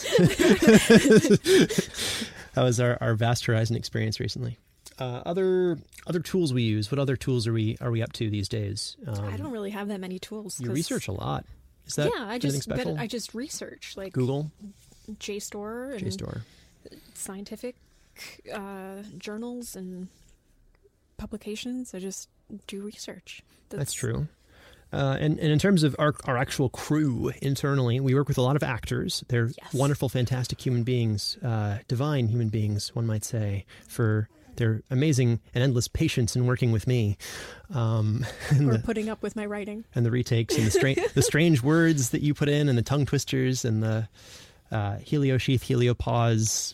Speaker 3: That was our, our Vast Horizon experience recently. Uh, other other tools we use. What other tools are we are we up to these days? Um,
Speaker 4: I don't really have that many tools.
Speaker 3: You research a lot. Is that
Speaker 4: yeah? I just
Speaker 3: special?
Speaker 4: but I just research like
Speaker 3: Google,
Speaker 4: JSTOR, and
Speaker 3: JSTOR,
Speaker 4: scientific uh, journals and publications. I just do research.
Speaker 3: That's, That's true. Uh, and, and in terms of our, our actual crew internally, we work with a lot of actors. They're
Speaker 4: yes.
Speaker 3: wonderful, fantastic human beings, uh, divine human beings, one might say, for their amazing and endless patience in working with me. Um, and
Speaker 4: or
Speaker 3: the,
Speaker 4: putting up with my writing.
Speaker 3: And the retakes and the, stra- the strange words that you put in and the tongue twisters and the uh, heliosheath, heliopause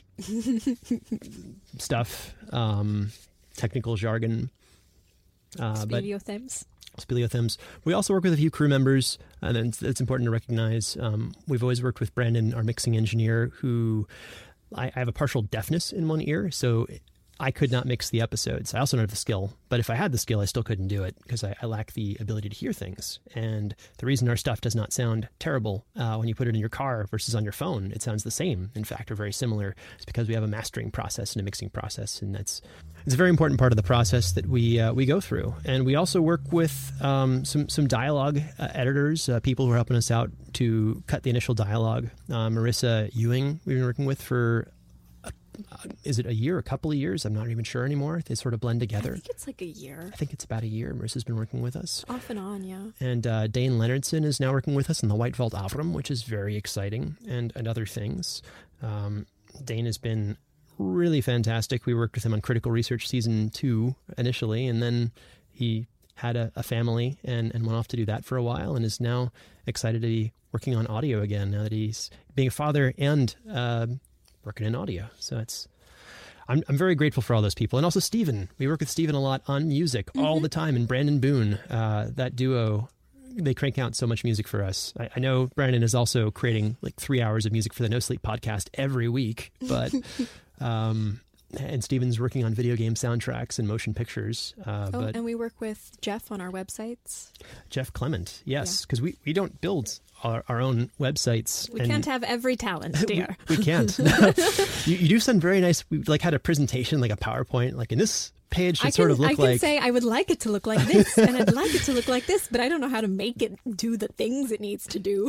Speaker 3: stuff, um, technical jargon.
Speaker 4: Uh, Speliothems.
Speaker 3: Speliothems. We also work with a few crew members, and it's, it's important to recognize. Um, we've always worked with Brandon, our mixing engineer, who I, I have a partial deafness in one ear, so I could not mix the episodes. I also don't have the skill, but if I had the skill, I still couldn't do it because I, I lack the ability to hear things. And the reason our stuff does not sound terrible uh, when you put it in your car versus on your phone, it sounds the same, in fact, or very similar, is because we have a mastering process and a mixing process, and that's it's a very important part of the process that we uh, we go through. And we also work with um, some some dialogue uh, editors, uh, people who are helping us out to cut the initial dialogue. Uh, Marissa Ewing, we've been working with for Uh, is it a year, a couple of years? I'm not even sure anymore. They sort of blend together.
Speaker 4: I think it's like a year.
Speaker 3: I think it's about a year. Marissa's been working with us.
Speaker 4: Off and on, yeah.
Speaker 3: And uh, Dane Leonardson is now working with us in the White Vault Avram, which is very exciting, and, and other things. Um, Dane has been really fantastic. We worked with him on Critical Research Season two initially, and then he had a, a family and, and went off to do that for a while and is now excited to be working on audio again now that he's being a father and uh, working in audio. So it's, I'm I'm very grateful for all those people. And also Stephen. We work with Stephen a lot on music mm-hmm. all the time. And Brandon Boone, uh, that duo, they crank out so much music for us. I, I know Brandon is also creating like three hours of music for the No Sleep podcast every week. But, um, and Stephen's working on video game soundtracks and motion pictures. Uh,
Speaker 4: oh,
Speaker 3: but
Speaker 4: and we work with Jeff on our websites.
Speaker 3: Jeff Clement, yes, because yeah. we, we don't build our, our own websites.
Speaker 4: We
Speaker 3: and
Speaker 4: can't have every talent, dear.
Speaker 3: we, we can't. you, you do send very nice, we like had a presentation, like a PowerPoint, like in this page should
Speaker 4: I can,
Speaker 3: sort of look
Speaker 4: I can
Speaker 3: like...
Speaker 4: say I would like it to look like this, and I'd like it to look like this, but I don't know how to make it do the things it needs to do.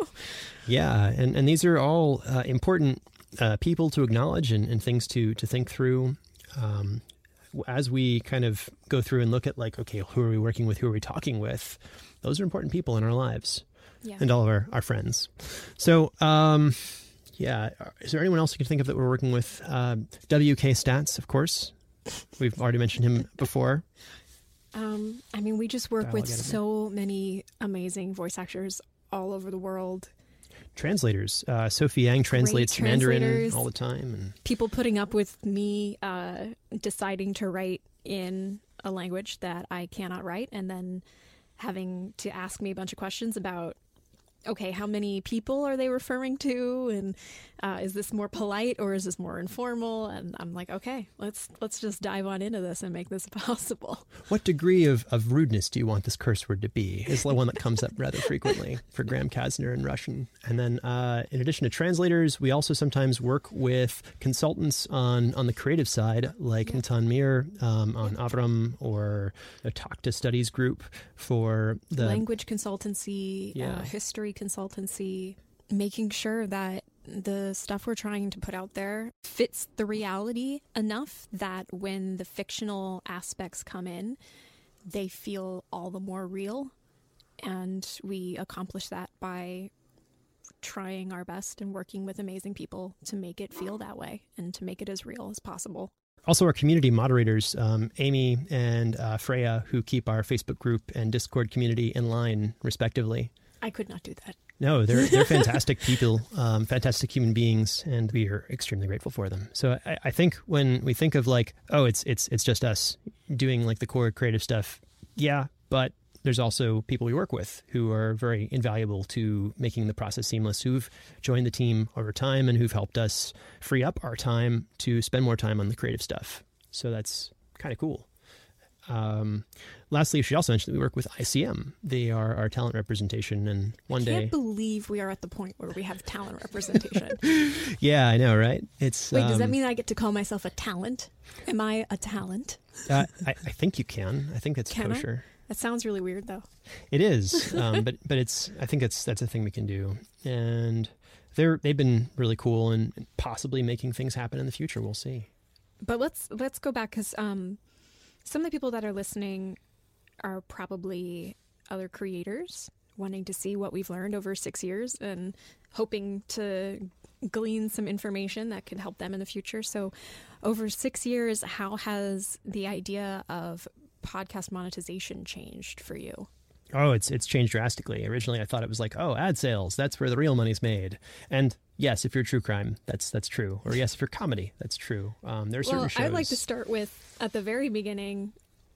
Speaker 3: Yeah, and, and these are all uh, important uh, people to acknowledge and, and things to, to think through. Um, as we kind of go through and look at like, okay, who are we working with? Who are we talking with? Those are important people in our lives
Speaker 4: yeah.
Speaker 3: and all of our, our friends. So, um, yeah. Is there anyone else you can think of that we're working with? Uh, W K Stats, of course. We've already mentioned him before.
Speaker 4: Um, I mean, we just work
Speaker 3: Dialogue
Speaker 4: with
Speaker 3: editor.
Speaker 4: so many amazing voice actors all over the world.
Speaker 3: Translators. Uh, Sophie Yang translates Mandarin
Speaker 4: translators.
Speaker 3: all the time. And
Speaker 4: People putting up with me uh, deciding to write in a language that I cannot write, and then having to ask me a bunch of questions about, okay, how many people are they referring to, and uh, is this more polite or is this more informal? And I'm like, okay, let's let's just dive on into this and make this possible.
Speaker 3: What degree of, of rudeness do you want this curse word to be? Is the one that comes up rather frequently for Graham Kasner in Russian. And then uh, in addition to translators, we also sometimes work with consultants on, on the creative side, like
Speaker 4: Yeah.
Speaker 3: Natan Mir um, on Avram, or a Talk to Studies group for the
Speaker 4: Language consultancy,
Speaker 3: Yeah.
Speaker 4: uh, history consultancy, making sure that the stuff we're trying to put out there fits the reality enough that when the fictional aspects come in, they feel all the more real. And we accomplish that by trying our best and working with amazing people to make it feel that way and to make it as real as possible.
Speaker 3: Also, our community moderators, um, Amy and uh, Freya, who keep our Facebook group and Discord community in line, respectively.
Speaker 4: I could not do that.
Speaker 3: No, they're they're fantastic people, um, fantastic human beings, and we are extremely grateful for them. So I, I think when we think of like, oh, it's it's it's just us doing like the core creative stuff, yeah, but there's also people we work with who are very invaluable to making the process seamless, who've joined the team over time and who've helped us free up our time to spend more time on the creative stuff. So that's kind of cool. Um, lastly, I should also mention that we work with I C M. They are our talent representation, and one
Speaker 4: I
Speaker 3: day...
Speaker 4: can't believe we are at the point where we have talent representation.
Speaker 3: Yeah, I know, right? It's
Speaker 4: Wait, does that
Speaker 3: um,
Speaker 4: mean I get to call myself a talent? Am I a talent?
Speaker 3: uh, I, I think you can. I think that's
Speaker 4: Can I?
Speaker 3: kosher.
Speaker 4: That sounds really weird, though.
Speaker 3: It is, um, but but it's. I think it's that's a thing we can do, and they're they've been really cool and possibly making things happen in the future. We'll see.
Speaker 4: But let's let's go back, because um, some of the people that are listening are probably other creators wanting to see what we've learned over six years and hoping to glean some information that can help them in the future. So over six years, how has the idea of podcast monetization changed for you?
Speaker 3: Oh, it's it's changed drastically. Originally, I thought it was like, oh, ad sales, that's where the real money's made. And yes, if you're true crime, that's that's true. Or yes, if you're comedy, that's true. Um, there are certain
Speaker 4: Well,
Speaker 3: shows.
Speaker 4: I'd like to start with, at the very beginning,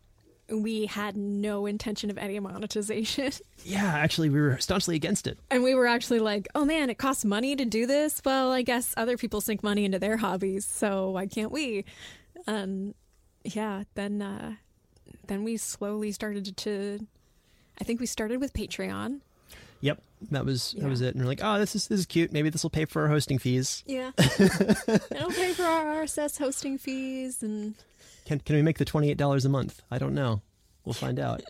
Speaker 4: we had no intention of any monetization.
Speaker 3: Yeah, actually, we were staunchly against it.
Speaker 4: And we were actually like, oh man, it costs money to do this? Well, I guess other people sink money into their hobbies, so why can't we? And yeah, then uh, then we slowly started to, I think we started with Patreon.
Speaker 3: Yep, that was
Speaker 4: Yeah.
Speaker 3: that was it. And we're like, oh, this is this is cute. Maybe this will pay for our hosting fees.
Speaker 4: Yeah. It'll pay for our R S S hosting fees. And
Speaker 3: Can can we make the twenty-eight dollars a month? I don't know. We'll find out.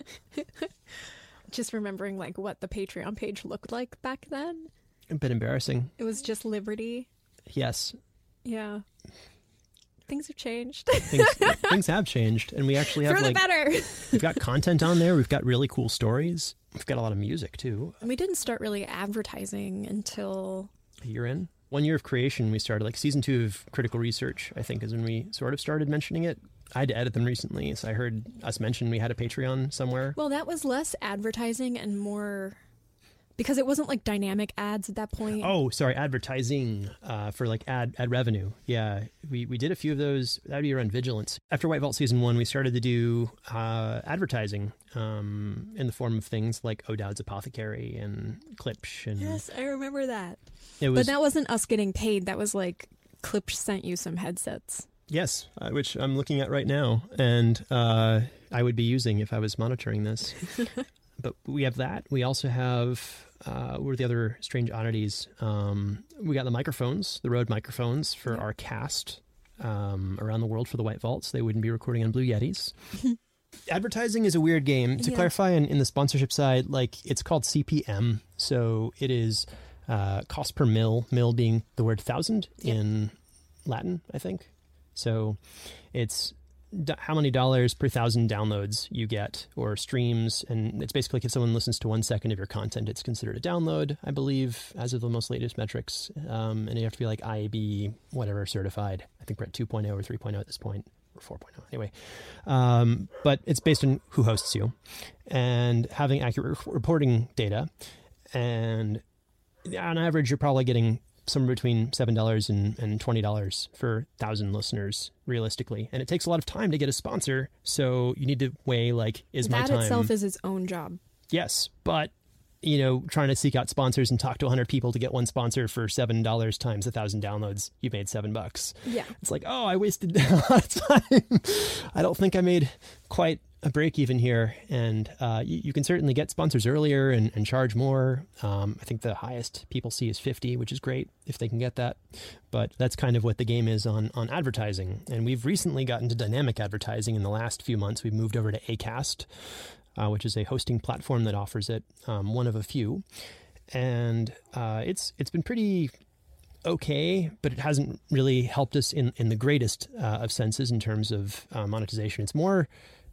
Speaker 4: just remembering like what the Patreon page looked like back then.
Speaker 3: A bit embarrassing.
Speaker 4: It was just Liberty.
Speaker 3: Yes,
Speaker 4: Yeah. Things have changed.
Speaker 3: things things have changed, and we actually have
Speaker 4: For the
Speaker 3: like
Speaker 4: better.
Speaker 3: we've got content on there. We've got really cool stories. We've got a lot of music too.
Speaker 4: We didn't start really advertising until
Speaker 3: A year in, one year of creation, we started like season two of Critical Research. I think is when we sort of started mentioning it. I had to edit them recently, so I heard us mention we had a Patreon somewhere.
Speaker 4: Well, that was less advertising and more because it wasn't like dynamic ads at that point.
Speaker 3: Oh, sorry, advertising uh, for like ad ad revenue. Yeah, we, we did a few of those. That'd be around Vigilance. After White Vault season one, we started to do uh, advertising um, in the form of things like O'Dowd's Apothecary and Klipsch. And
Speaker 4: Yes, I remember that.
Speaker 3: it was
Speaker 4: But that wasn't us getting paid. That was like Klipsch sent you some headsets.
Speaker 3: yes, uh, which I'm looking at right now, and uh, I would be using if I was monitoring this. But we have that. We also have, uh, what are the other strange oddities? Um, we got the microphones, the Rode microphones for
Speaker 4: Yeah.
Speaker 3: our cast um, around the world for the White Vaults. They wouldn't be recording on Blue Yetis. Advertising is a weird game. To
Speaker 4: Yeah.
Speaker 3: clarify, in, in the sponsorship side, like it's called C P M. So it is uh, cost per mil, mil being the word thousand
Speaker 4: Yep.
Speaker 3: in Latin, I think. So it's d- how many dollars per thousand downloads you get or streams. And it's basically like if someone listens to one second of your content, it's considered a download, I believe, as of the most latest metrics. Um, and you have to be like I A B, whatever, certified. I think we're at two point oh or three point oh at this point, or four point oh. Anyway, um, but it's based on who hosts you and having accurate re- reporting data. And on average, you're probably getting somewhere between seven dollars and, and twenty dollars for one thousand listeners, realistically. And it takes a lot of time to get a sponsor. So you need to weigh, like, is my time...
Speaker 4: That itself is its own job.
Speaker 3: Yes, but, you know, trying to seek out sponsors and talk to one hundred people to get one sponsor for seven dollars times one thousand downloads, you made seven bucks.
Speaker 4: Yeah.
Speaker 3: It's like, oh, I wasted a lot of time. I don't think I made quite a break even here. And uh, you, you can certainly get sponsors earlier and, and charge more. Um, I think the highest people see is fifty, which is great if they can get that. But that's kind of what the game is on, on advertising. And we've recently gotten to dynamic advertising in the last few months. We've moved over to Acast, uh, which is a hosting platform that offers it, um, one of a few. And uh, it's it's been pretty okay, but it hasn't really helped us in, in the greatest uh, of senses in terms of uh, monetization. It's more...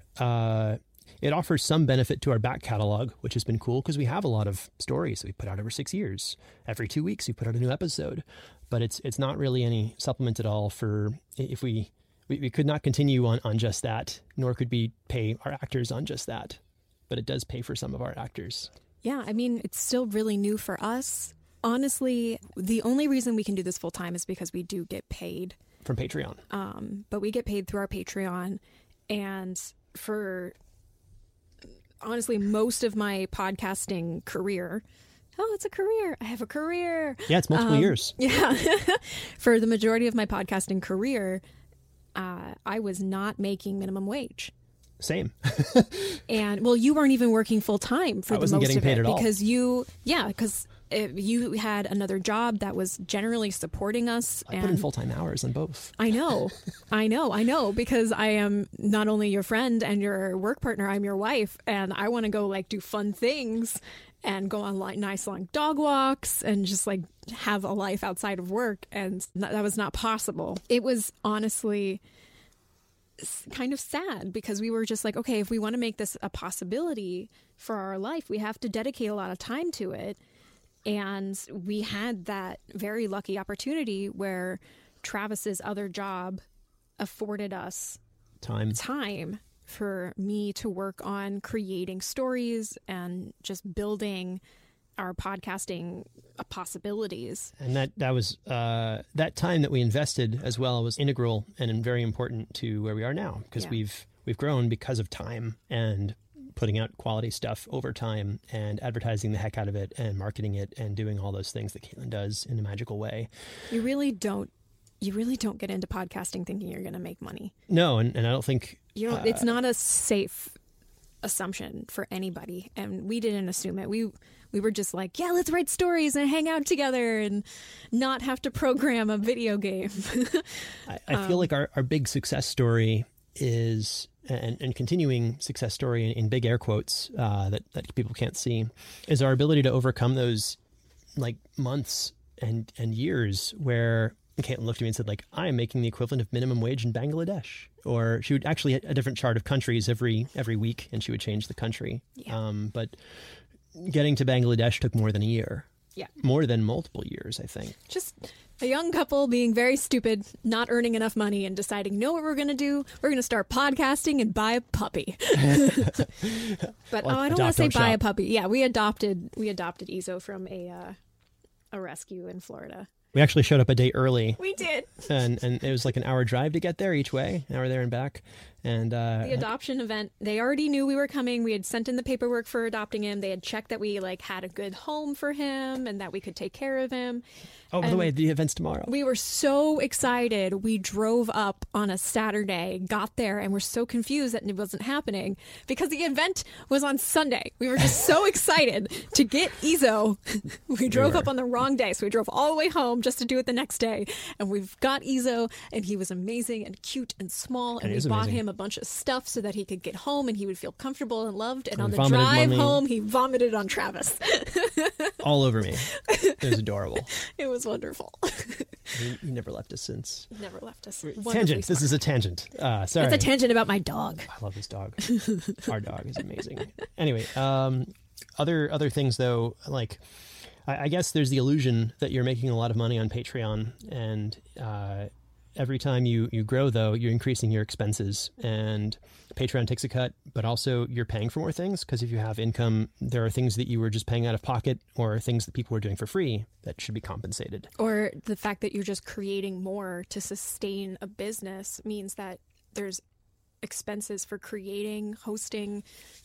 Speaker 3: Uh, it offers some benefit to our back catalog, which has been cool because we have a lot of stories that we put out over six years. Every two weeks, we put out a new episode, but it's it's not really any supplement at all for if we we, we could not continue on, on just that, nor could we pay our actors on just that. But it does pay for some of our actors.
Speaker 4: Yeah, I mean, it's still really new for us. Honestly, the only reason we can do this full time is because we do get paid
Speaker 3: from Patreon.
Speaker 4: Um, but we get paid through our Patreon, and for honestly most of my podcasting career, oh, it's a career. I have a career.
Speaker 3: Yeah, it's multiple
Speaker 4: um,
Speaker 3: years.
Speaker 4: Yeah. For the majority of my podcasting career, uh, I was not making minimum wage.
Speaker 3: Same.
Speaker 4: And well, you weren't even working full time for
Speaker 3: I
Speaker 4: the
Speaker 3: wasn't
Speaker 4: most
Speaker 3: getting
Speaker 4: of
Speaker 3: paid
Speaker 4: it
Speaker 3: at all.
Speaker 4: because you, yeah, because you had another job that was generally supporting us.
Speaker 3: I
Speaker 4: and
Speaker 3: put in full-time hours on both.
Speaker 4: I know, I know, I know, because I am not only your friend and your work partner, I'm your wife, and I want to go like do fun things and go on like nice long dog walks and just like have a life outside of work, and that was not possible. It was honestly kind of sad because we were just like, okay, if we want to make this a possibility for our life, we have to dedicate a lot of time to it. And we had that very lucky opportunity where Travis's other job afforded us
Speaker 3: Time.
Speaker 4: time for me to work on creating stories and just building our podcasting possibilities.
Speaker 3: And that, that was, uh, that time that we invested as well was integral and very important to where we are now, because
Speaker 4: Yeah.
Speaker 3: we've, we've grown because of time and putting out quality stuff over time and advertising the heck out of it and marketing it and doing all those things that Caitlin does in a magical way.
Speaker 4: You really don't, you really don't get into podcasting thinking you're going to make money.
Speaker 3: No. And, and I don't think,
Speaker 4: You know,
Speaker 3: uh,
Speaker 4: it's not a safe assumption for anybody. And we didn't assume it. We, we were just like, yeah, let's write stories and hang out together and not have to program a video game.
Speaker 3: I, I feel
Speaker 4: um,
Speaker 3: like our, our big success story is, and, and continuing success story in, in big air quotes uh, that, that people can't see, is our ability to overcome those like months and, and years where Caitlin looked at me and said, like, I am making the equivalent of minimum wage in Bangladesh. Or she would actually hit a different chart of countries every every week, and she would change the country.
Speaker 4: Yeah.
Speaker 3: Um, but getting to Bangladesh took more than a year.
Speaker 4: Yeah.
Speaker 3: More than multiple years, I think.
Speaker 4: Just a young couple being very stupid, not earning enough money, and deciding, know what we're going to do? We're going to start podcasting and buy a puppy. But
Speaker 3: Well,
Speaker 4: oh, I don't want
Speaker 3: adopt,
Speaker 4: to say
Speaker 3: don't
Speaker 4: buy a
Speaker 3: shop.
Speaker 4: puppy. Yeah, we adopted we adopted Izo from a uh, a rescue in Florida.
Speaker 3: We actually showed up a day early.
Speaker 4: We did.
Speaker 3: and and it was like an hour drive to get there each way, an hour there and back. And uh,
Speaker 4: The adoption event, they already knew we were coming. We had sent in the paperwork for adopting him. They had checked that we like had a good home for him and that we could take care of him.
Speaker 3: oh, by the
Speaker 4: and
Speaker 3: way, the event's tomorrow.
Speaker 4: We were so excited. We drove up on a Saturday, got there, and were so confused that it wasn't happening because the event was on Sunday. We were just so excited to get Izo. We drove
Speaker 3: were.
Speaker 4: up on the wrong day, so we drove all the way home just to do it the next day. And we've got Izo, and he was amazing and cute and small. And,
Speaker 3: And he
Speaker 4: we
Speaker 3: is
Speaker 4: bought
Speaker 3: amazing.
Speaker 4: him a bunch of stuff so that he could get home and he would feel comfortable and loved. And
Speaker 3: And
Speaker 4: on the
Speaker 3: vomited
Speaker 4: drive
Speaker 3: mommy.
Speaker 4: home, he vomited on Travis.
Speaker 3: All over me. It was adorable.
Speaker 4: It was wonderful.
Speaker 3: He, he never left us since.
Speaker 4: Never left us.
Speaker 3: Tangent.
Speaker 4: Wonderfully
Speaker 3: This
Speaker 4: smart.
Speaker 3: is a tangent. Uh, sorry.
Speaker 4: It's a tangent about my dog.
Speaker 3: I love this dog. Our dog is amazing. Anyway, um, other other things though, like I, I guess there's the illusion that you're making a lot of money on Patreon, and uh, every time you, you grow, though, you're increasing your expenses, and Patreon takes a cut, but also you're paying for more things, because if you have income, there are things that you were just paying out of pocket or things that people were doing for free that should be compensated.
Speaker 4: Or the fact that you're just creating more to sustain a business means that there's expenses for creating, hosting,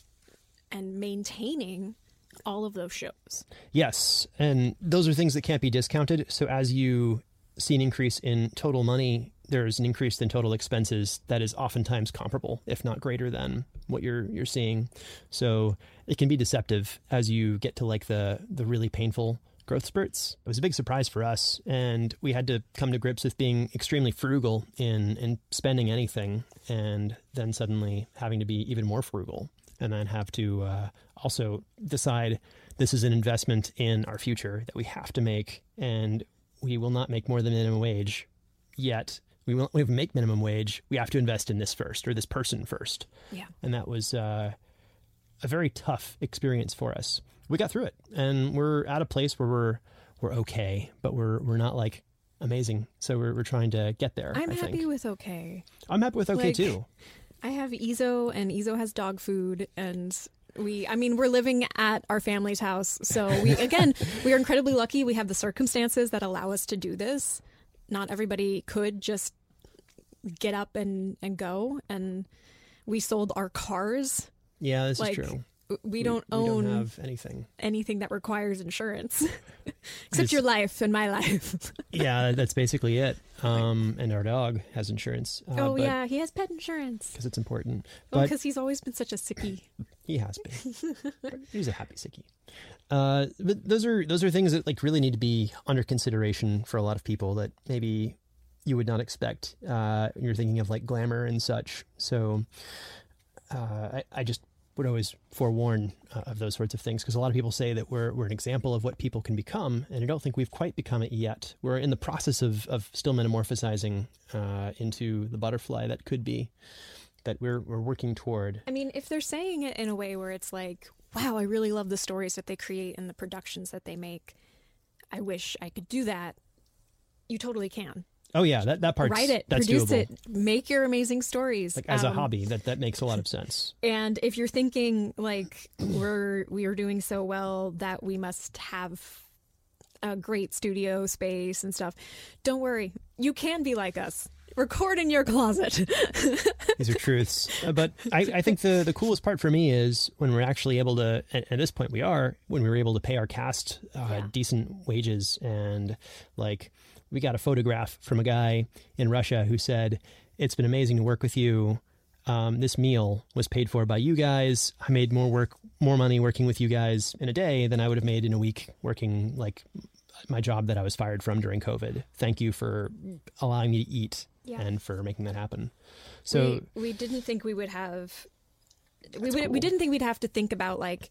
Speaker 4: and maintaining all of those shows.
Speaker 3: Yes, and those are things that can't be discounted. So as you see an increase in total money, there's an increase in total expenses that is oftentimes comparable, if not greater than what you're you're seeing. So it can be deceptive as you get to like the the really painful growth spurts. It was a big surprise for us, and we had to come to grips with being extremely frugal in in spending anything, and then suddenly having to be even more frugal, and then have to uh, also decide this is an investment in our future that we have to make, and we will not make more than minimum wage yet. We won't we make minimum wage. We have to invest in this first, or this person first.
Speaker 4: Yeah.
Speaker 3: And that was uh, a very tough experience for us. We got through it, and we're at a place where we're we're okay, but we're we're not like amazing. So we're we're trying to get there.
Speaker 4: I'm
Speaker 3: I
Speaker 4: happy
Speaker 3: think.
Speaker 4: with okay.
Speaker 3: I'm happy with okay
Speaker 4: Like,
Speaker 3: too.
Speaker 4: I have Ezo, and Ezo has dog food, and we, I mean, we're living at our family's house. So we, again, we are incredibly lucky. We have the circumstances that allow us to do this. Not everybody could just get up and, and go. And we sold our cars.
Speaker 3: Yeah, this
Speaker 4: Like,
Speaker 3: is true.
Speaker 4: We don't
Speaker 3: we
Speaker 4: own
Speaker 3: don't have anything.
Speaker 4: anything that requires insurance, except
Speaker 3: Just-
Speaker 4: your life and my life.
Speaker 3: Yeah, that's basically it. Um, and our dog has insurance. Uh,
Speaker 4: oh,
Speaker 3: but,
Speaker 4: yeah, he has pet insurance.
Speaker 3: because it's important.
Speaker 4: Well,
Speaker 3: But
Speaker 4: because he's always been such a sickie.
Speaker 3: he has been. He's a happy sickie. Uh, but those are those are things that like really need to be under consideration for a lot of people that maybe you would not expect uh, when you're thinking of like glamour and such. So uh, I, I just would always forewarn uh, of those sorts of things, because a lot of people say that we're we're an example of what people can become, and I don't think we've quite become it yet. We're in the process of of still metamorphosizing uh, into the butterfly that could be, that we're we're working toward.
Speaker 4: I mean, if they're saying it in a way where it's like, wow, I really love the stories that they create and the productions that they make, I wish I could do that. You totally can.
Speaker 3: Oh yeah, that that part's
Speaker 4: Write it,
Speaker 3: that's
Speaker 4: produce
Speaker 3: doable.
Speaker 4: it, make your amazing stories.
Speaker 3: Like as a
Speaker 4: Um,
Speaker 3: hobby, that that makes a lot of sense.
Speaker 4: And if you're thinking like we're we are doing so well that we must have a great studio space and stuff, don't worry. You can be like us. Record in your closet.
Speaker 3: These are truths. Uh, but I, I think the, the coolest part for me is when we're actually able to, at, at this point we are, when we were able to pay our cast uh,
Speaker 4: Yeah.
Speaker 3: decent wages. And like, we got a photograph from a guy in Russia who said, it's been amazing to work with you. Um, this meal was paid for by you guys. I made more work, more money working with you guys in a day than I would have made in a week working like my job that I was fired from during COVID. Thank you for allowing me to eat.
Speaker 4: Yeah.
Speaker 3: And for making that happen. So
Speaker 4: we, we didn't think we would have we
Speaker 3: That's
Speaker 4: would,
Speaker 3: cool.
Speaker 4: we didn't think we'd have to think about like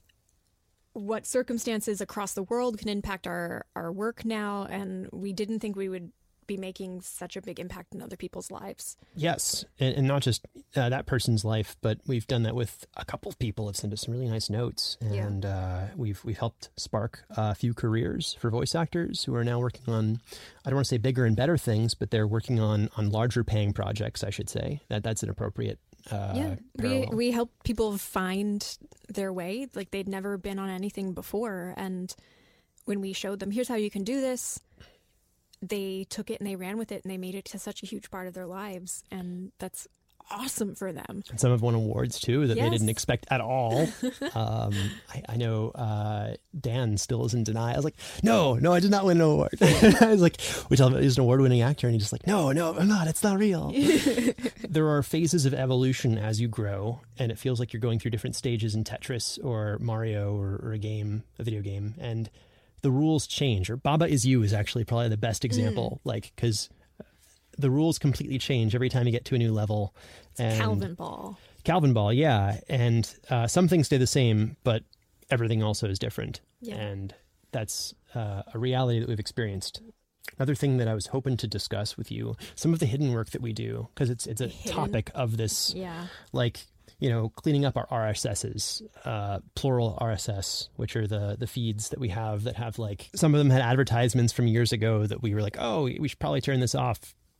Speaker 4: what circumstances across the world can impact our our work now, and we didn't think we would be making such a big impact in other people's lives.
Speaker 3: yes, and, and not just uh, that person's life, but we've done that with a couple of people have sent us some really nice notes,
Speaker 4: Yeah.
Speaker 3: and uh, we've we've helped spark a few careers for voice actors who are now working on, I don't want to say bigger and better things, but they're working on on larger paying projects. I should say that that's an appropriate. Uh,
Speaker 4: yeah, we
Speaker 3: parallel.
Speaker 4: we help people find their way, like they'd never been on anything before, and when we showed them, here's how you can do this, they took it and they ran with it, and they made it to such a huge part of their lives, and that's awesome for them.
Speaker 3: And some have won awards too that they
Speaker 4: Yes.
Speaker 3: didn't expect at all. um, I, I know uh, Dan still is in denial. I was like, no, no, I did not win an award. I was like, we tell him he's an award-winning actor, and he's just like, no, no, I'm not. It's not real. There are phases of evolution as you grow, and it feels like you're going through different stages in Tetris or Mario or, or a game, a video game, and the rules change. Or Baba Is You is actually probably the best example, like because the rules completely change every time you get to a new level. And
Speaker 4: Calvin Ball.
Speaker 3: Calvin Ball, yeah. And uh, some things stay the same, but everything also is different.
Speaker 4: Yeah.
Speaker 3: And that's uh, a reality that we've experienced. Another thing that I was hoping to discuss with you, some of the hidden work that we do, because it's it's a
Speaker 4: Hidden?
Speaker 3: topic of this,
Speaker 4: Yeah.
Speaker 3: like, you know, cleaning up our R S Ss, uh, plural R S S, which are the the feeds that we have that have like, some of them had advertisements from years ago that we were like, oh, we should probably turn this off.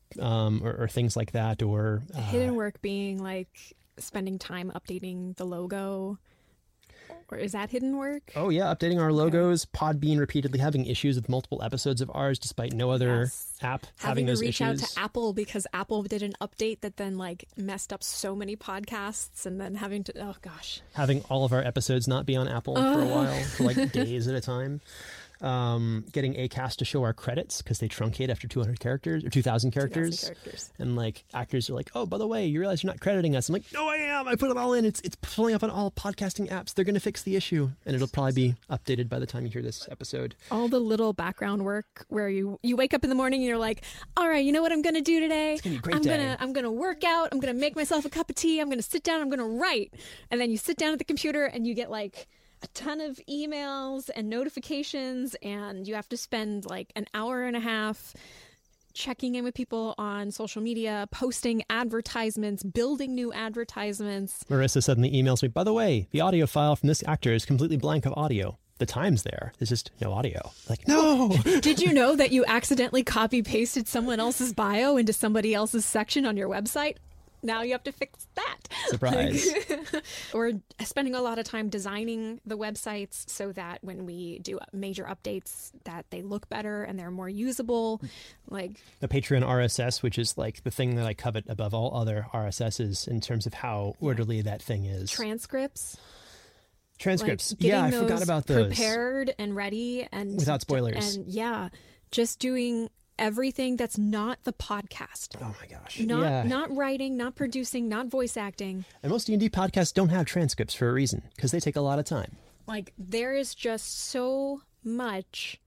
Speaker 3: um, or, or things like that, or uh,
Speaker 4: hidden work being like spending time updating the logo. Or is that hidden work?
Speaker 3: Oh, yeah. Updating our logos, Podbean repeatedly having issues with multiple episodes of ours, despite no other
Speaker 4: Yes.
Speaker 3: app
Speaker 4: Having
Speaker 3: having
Speaker 4: to
Speaker 3: those
Speaker 4: reach
Speaker 3: issues.
Speaker 4: out to Apple because Apple did an update that then like messed up so many podcasts, and then having to, oh gosh.
Speaker 3: Having all of our episodes not be on Apple for a while, for like days at a time. Um, getting Acast to show our credits because they truncate after two hundred characters or two thousand characters.
Speaker 4: two thousand characters.
Speaker 3: And like actors are like, oh, by the way, you realize you're not crediting us. I'm like, no, I am. I put it all in. It's it's pulling up on all podcasting apps. They're going to fix the issue, and it'll probably be updated by the time you hear this episode.
Speaker 4: All the little background work where you you wake up in the morning and you're like, all right, you know what I'm going to do today?
Speaker 3: It's gonna be a great
Speaker 4: I'm
Speaker 3: day.
Speaker 4: gonna I'm gonna work out. I'm gonna make myself a cup of tea. I'm gonna sit down. I'm gonna write. And then you sit down at the computer and you get like a ton of emails and notifications, and you have to spend like an hour and a half checking in with people on social media, posting advertisements, building new advertisements.
Speaker 3: Marissa suddenly emails me, by the way, the audio file from this actor is completely blank of audio. The time's there. There's just no audio. Like, no!
Speaker 4: Did you know that you accidentally copy pasted someone else's bio into somebody else's section on your website? Now you have to fix that.
Speaker 3: Surprise.
Speaker 4: Like, or spending a lot of time designing the websites so that when we do major updates that they look better and they're more usable. Like
Speaker 3: The Patreon R S S, which is like the thing that I covet above all other R S Ss in terms of how orderly that thing is.
Speaker 4: transcripts.
Speaker 3: Transcripts.
Speaker 4: Like, getting
Speaker 3: yeah, I
Speaker 4: those
Speaker 3: forgot about those.
Speaker 4: prepared and ready and
Speaker 3: Without spoilers.
Speaker 4: And yeah, just doing everything that's not the podcast.
Speaker 3: Oh my gosh.
Speaker 4: Not
Speaker 3: yeah.
Speaker 4: not writing, not producing, not voice acting.
Speaker 3: And most D and D podcasts don't have transcripts for a reason, because they take a lot of time.
Speaker 4: Like, there is just so much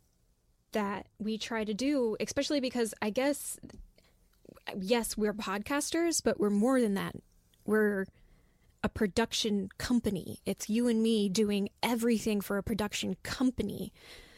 Speaker 4: that we try to do, especially because I guess, yes, we're podcasters, but we're more than that. We're a production company. It's you and me doing everything for a production company.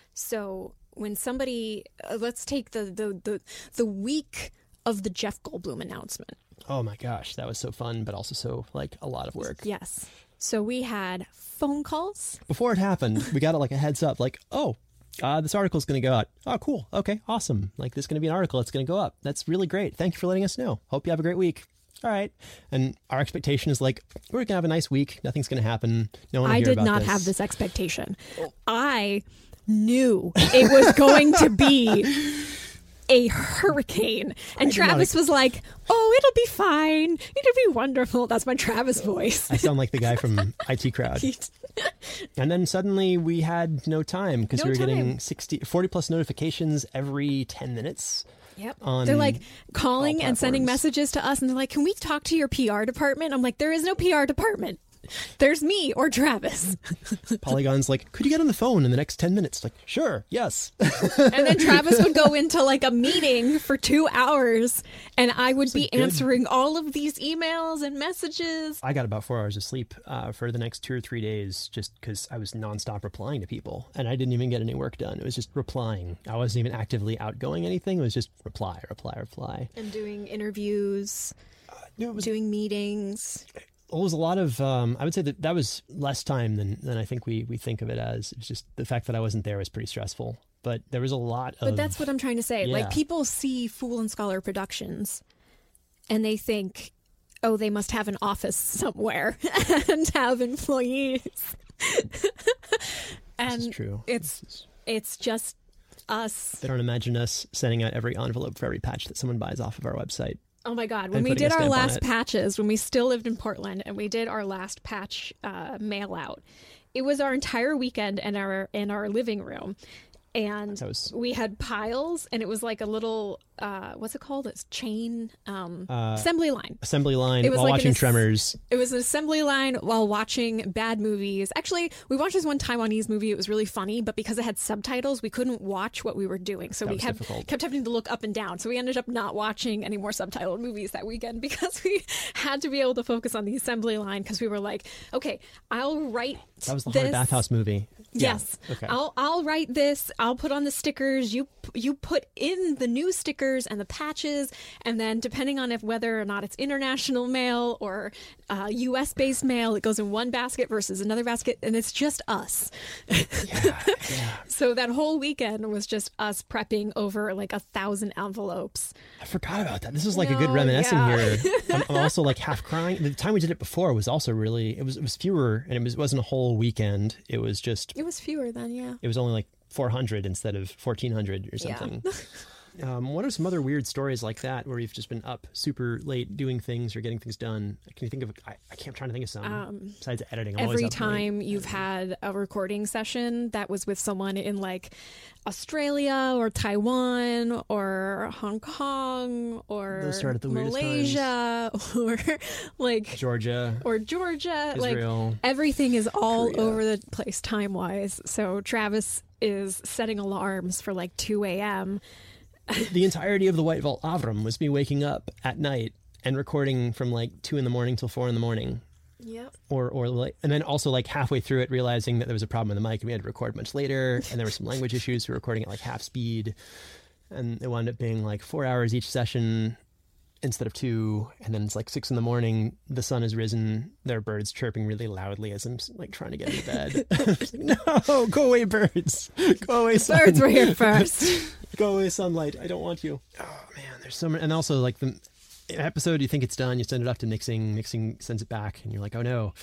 Speaker 4: So when somebody, uh, let's take the, the, the, the week of the Jeff Goldblum announcement.
Speaker 3: Oh my gosh, that was so fun, but also so, like, a lot of work.
Speaker 4: Yes. So we had phone calls.
Speaker 3: Before it happened, we got it like a heads up, like, oh, uh, this article's going to go out. Oh, cool. Okay, awesome. Like, there's going to be an article. It's going to go up. That's really great. Thank you for letting us know. Hope you have a great week. All right. And our expectation is like, we're going to have a nice week. Nothing's going to happen. No one will
Speaker 4: I
Speaker 3: hear
Speaker 4: did
Speaker 3: about
Speaker 4: not
Speaker 3: this.
Speaker 4: have this expectation. I knew it was going to be a hurricane. And
Speaker 3: did not
Speaker 4: Travis
Speaker 3: ex-
Speaker 4: was like, oh, it'll be fine. It'll be wonderful. That's my Travis voice.
Speaker 3: I sound like the guy from I T Crowd. And then suddenly we had no time because
Speaker 4: No
Speaker 3: we were
Speaker 4: time.
Speaker 3: getting sixty, forty plus notifications every ten minutes.
Speaker 4: Yep.
Speaker 3: On
Speaker 4: They're like calling
Speaker 3: all
Speaker 4: and sending
Speaker 3: platforms.
Speaker 4: messages to us, and they're like, can we talk to your P R department? I'm like, there is no P R department. There's me or Travis.
Speaker 3: Polygon's like, could you get on the phone in the next ten minutes? Like, sure, yes.
Speaker 4: And then Travis would go into like a meeting for two hours and I would be
Speaker 3: good-
Speaker 4: answering all of these emails and messages.
Speaker 3: I got about four hours of sleep uh, for the next two or three days just because I was nonstop replying to people. And I didn't even get any work done. It was just replying. I wasn't even actively outgoing anything. It was just reply, reply, reply.
Speaker 4: And doing interviews,
Speaker 3: It was,
Speaker 4: doing meetings.
Speaker 3: it was a lot of, um, I would say that that was less time than, than I think we, we think of it as. It's just the fact that I wasn't there was pretty stressful. But there was a lot of...
Speaker 4: But that's what I'm trying to say.
Speaker 3: Yeah.
Speaker 4: Like, people see Fool and Scholar Productions and they think, oh, they must have an office somewhere and have employees. And
Speaker 3: This is true.
Speaker 4: it's
Speaker 3: This is-
Speaker 4: it's just us.
Speaker 3: They don't imagine us sending out every envelope for every patch that someone buys off of our website.
Speaker 4: Oh my God. When
Speaker 3: And
Speaker 4: we
Speaker 3: putting a
Speaker 4: did our
Speaker 3: stamp on
Speaker 4: last
Speaker 3: it.
Speaker 4: patches, when we still lived in Portland and we did our last patch uh, mail out, it was our entire weekend in our in our living room. And
Speaker 3: That was-
Speaker 4: we had piles, and it was like a little, uh, what's it called? It's chain um,
Speaker 3: Uh,
Speaker 4: assembly line.
Speaker 3: Assembly line
Speaker 4: It was
Speaker 3: while
Speaker 4: like an
Speaker 3: watching
Speaker 4: ass-
Speaker 3: Tremors.
Speaker 4: It was an assembly line while watching bad movies. Actually, we watched this one Taiwanese movie. It was really funny, but because it had subtitles, we couldn't watch what we were doing. So
Speaker 3: That
Speaker 4: we
Speaker 3: was
Speaker 4: kept,
Speaker 3: difficult.
Speaker 4: kept having to look up and down. So we ended up not watching any more subtitled movies that weekend because we had to be able to focus on the assembly line because we were like, okay, I'll write
Speaker 3: That was the
Speaker 4: this.
Speaker 3: Haunted Bathhouse movie. Yeah.
Speaker 4: Yes.
Speaker 3: Okay.
Speaker 4: I'll I'll write this. I'll put on the stickers, you you put in the new stickers and the patches, and then depending on if whether or not it's international mail or uh, U S based mail, it goes in one basket versus another basket, and it's just us.
Speaker 3: Yeah, yeah.
Speaker 4: So that whole weekend was just us prepping over like a thousand envelopes.
Speaker 3: I forgot about that. This is like a good
Speaker 4: No,
Speaker 3: reminiscing
Speaker 4: yeah.
Speaker 3: here. I'm, I'm also like half crying. The time we did it before was also really, it was it was fewer, and it, was, it wasn't a whole weekend. It was just,
Speaker 4: It was fewer then, yeah.
Speaker 3: it was only like four hundred instead of fourteen hundred or
Speaker 4: Yeah.
Speaker 3: something. um, what are some other weird stories like that where you've just been up super late doing things or getting things done? Can you think of, I, I can't, I'm trying to think of some
Speaker 4: Um,
Speaker 3: besides editing. I'm always
Speaker 4: Every
Speaker 3: up late.
Speaker 4: time you've had a recording session that was with someone in like Australia or Taiwan or Hong Kong or
Speaker 3: Those start at the weirdest
Speaker 4: Malaysia or like
Speaker 3: Georgia,
Speaker 4: or Georgia,
Speaker 3: Israel.
Speaker 4: like everything is all
Speaker 3: Korea.
Speaker 4: over the place time wise. So Travis is setting alarms for like two a.m.
Speaker 3: The entirety of the White Vault Avram was me waking up at night and recording from like two in the morning till four in the morning.
Speaker 4: Yep.
Speaker 3: Or, or like, and then also like halfway through it, realizing that there was a problem with the mic and we had to record much later. And there were some language issues. We were recording at like half speed. And it wound up being like four hours each session instead of two. And then it's like six in the morning. The sun has risen. There are birds chirping really loudly as I'm like trying to get into bed. Like, no, go away, birds. Go away, sun.
Speaker 4: Birds were here first.
Speaker 3: Go away, sunlight. I don't want you. Oh man, there's so many. And also like the episode, you think it's done, you send it off to mixing, mixing sends it back, and you're like, oh no,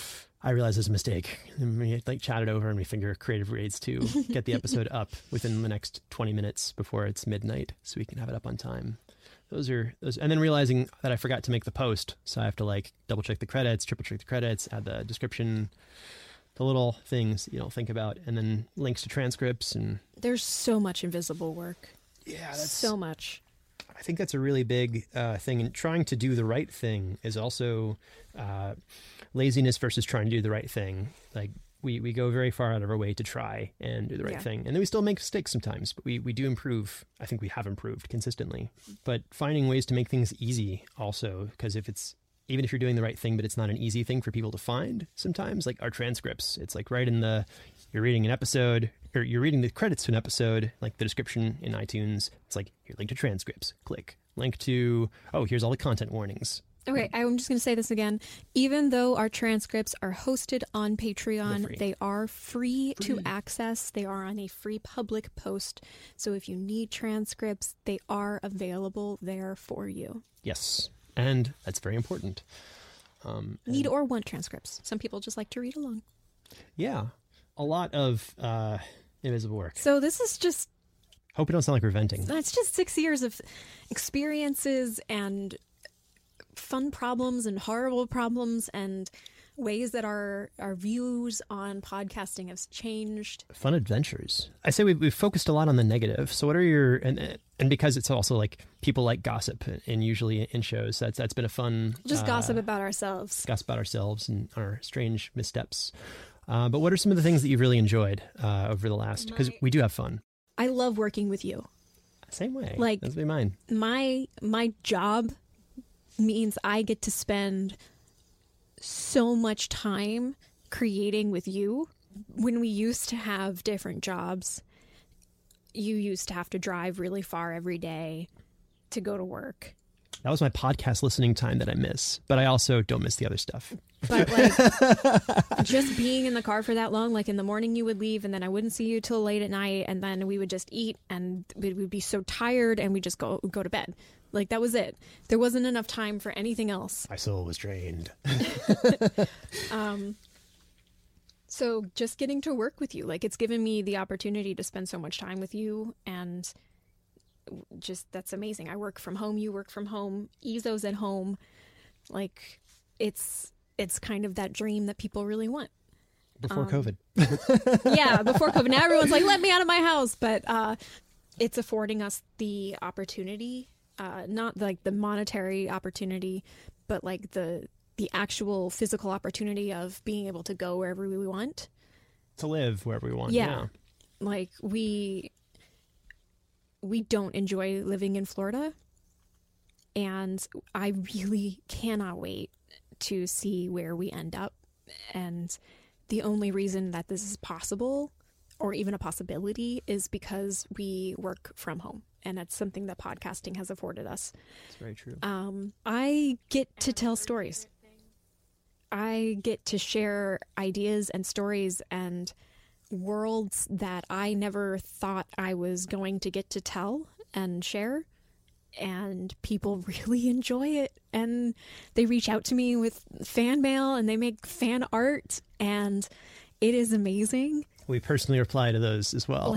Speaker 3: I realize it's a mistake. And we like chat it over and we figure creative ways to get the episode up within the next twenty minutes before it's midnight so we can have it up on time. Those are those, and then realizing that I forgot to make the post, so I have to like double check the credits, triple check the credits, add the description, the little things you don't think about, and then links to transcripts. And
Speaker 4: There's so much invisible work.
Speaker 3: yeah, that's
Speaker 4: So much.
Speaker 3: I think that's a really big uh, thing. And trying to do the right thing is also uh, laziness versus trying to do the right thing. Like we, we go very far out of our way to try and do the right
Speaker 4: Yeah.
Speaker 3: thing. And then we still make mistakes sometimes, but we, we do improve. I think we have improved consistently. But finding ways to make things easy also, because if it's, even if you're doing the right thing, but it's not an easy thing for people to find sometimes, like our transcripts, it's like right in the, you're reading an episode, or you're reading the credits to an episode, like the description in iTunes. It's like, here, link to transcripts, click. Link to, oh, here's all the content warnings.
Speaker 4: Okay, I'm just going to say this again. Even though our transcripts are hosted on
Speaker 3: They're
Speaker 4: Patreon,
Speaker 3: free.
Speaker 4: they are free, to access. They are on a free public post. So if you need transcripts, they are available there for you.
Speaker 3: Yes. And that's very important. Um,
Speaker 4: Need or want transcripts. Some people just like to read along.
Speaker 3: yeah. A lot of uh, invisible work.
Speaker 4: So this is just,
Speaker 3: Hope we don't sound like we're venting.
Speaker 4: that's just six years of experiences and fun problems and horrible problems and ways that our, our views on podcasting have changed.
Speaker 3: Fun adventures. I say we've, we've focused a lot on the negative. So what are your, and and because it's also like people like gossip and usually in shows, that's that's been a fun.
Speaker 4: Just
Speaker 3: uh,
Speaker 4: gossip about ourselves.
Speaker 3: Gossip about ourselves and our strange missteps. Uh, but what are some of the things that you've really enjoyed uh, over the last, because
Speaker 4: My-
Speaker 3: we do have fun.
Speaker 4: I love working with you.
Speaker 3: Same way.
Speaker 4: Like-
Speaker 3: That's be mine.
Speaker 4: My my job means I get to spend so much time creating with you. When we used to have different jobs, you used to have to drive really far every day to go to work.
Speaker 3: That was my podcast listening time that I miss, but I also don't miss the other stuff.
Speaker 4: But like just being in the car for that long, like in the morning you would leave and then I wouldn't see you till late at night and then we would just eat and we would be so tired and we'd just go go to bed. Like that was it. There wasn't enough time for anything else.
Speaker 3: My soul was drained.
Speaker 4: Um so just getting to work with you, like it's given me the opportunity to spend so much time with you and just that's amazing. I work from home, you work from home, Ezo's at home. Like it's it's kind of that dream that people really want.
Speaker 3: Before
Speaker 4: Um,
Speaker 3: COVID.
Speaker 4: Yeah, before COVID. Now everyone's like, let me out of my house. But uh, it's affording us the opportunity, uh, not like the monetary opportunity, but like the the actual physical opportunity of being able to go wherever we want.
Speaker 3: To live wherever we want.
Speaker 4: Yeah.
Speaker 3: Yeah.
Speaker 4: Like we we don't enjoy living in Florida. And I really cannot wait to see where we end up. And the only reason that this is possible, or even a possibility is because we work from home. And that's something that podcasting has afforded us.
Speaker 3: It's very true.
Speaker 4: Um, I get to tell stories. I get to share ideas and stories and worlds that I never thought I was going to get to tell and share. And people really enjoy it. And they reach out to me with fan mail and they make fan art. And it is amazing.
Speaker 3: We personally reply to those as well.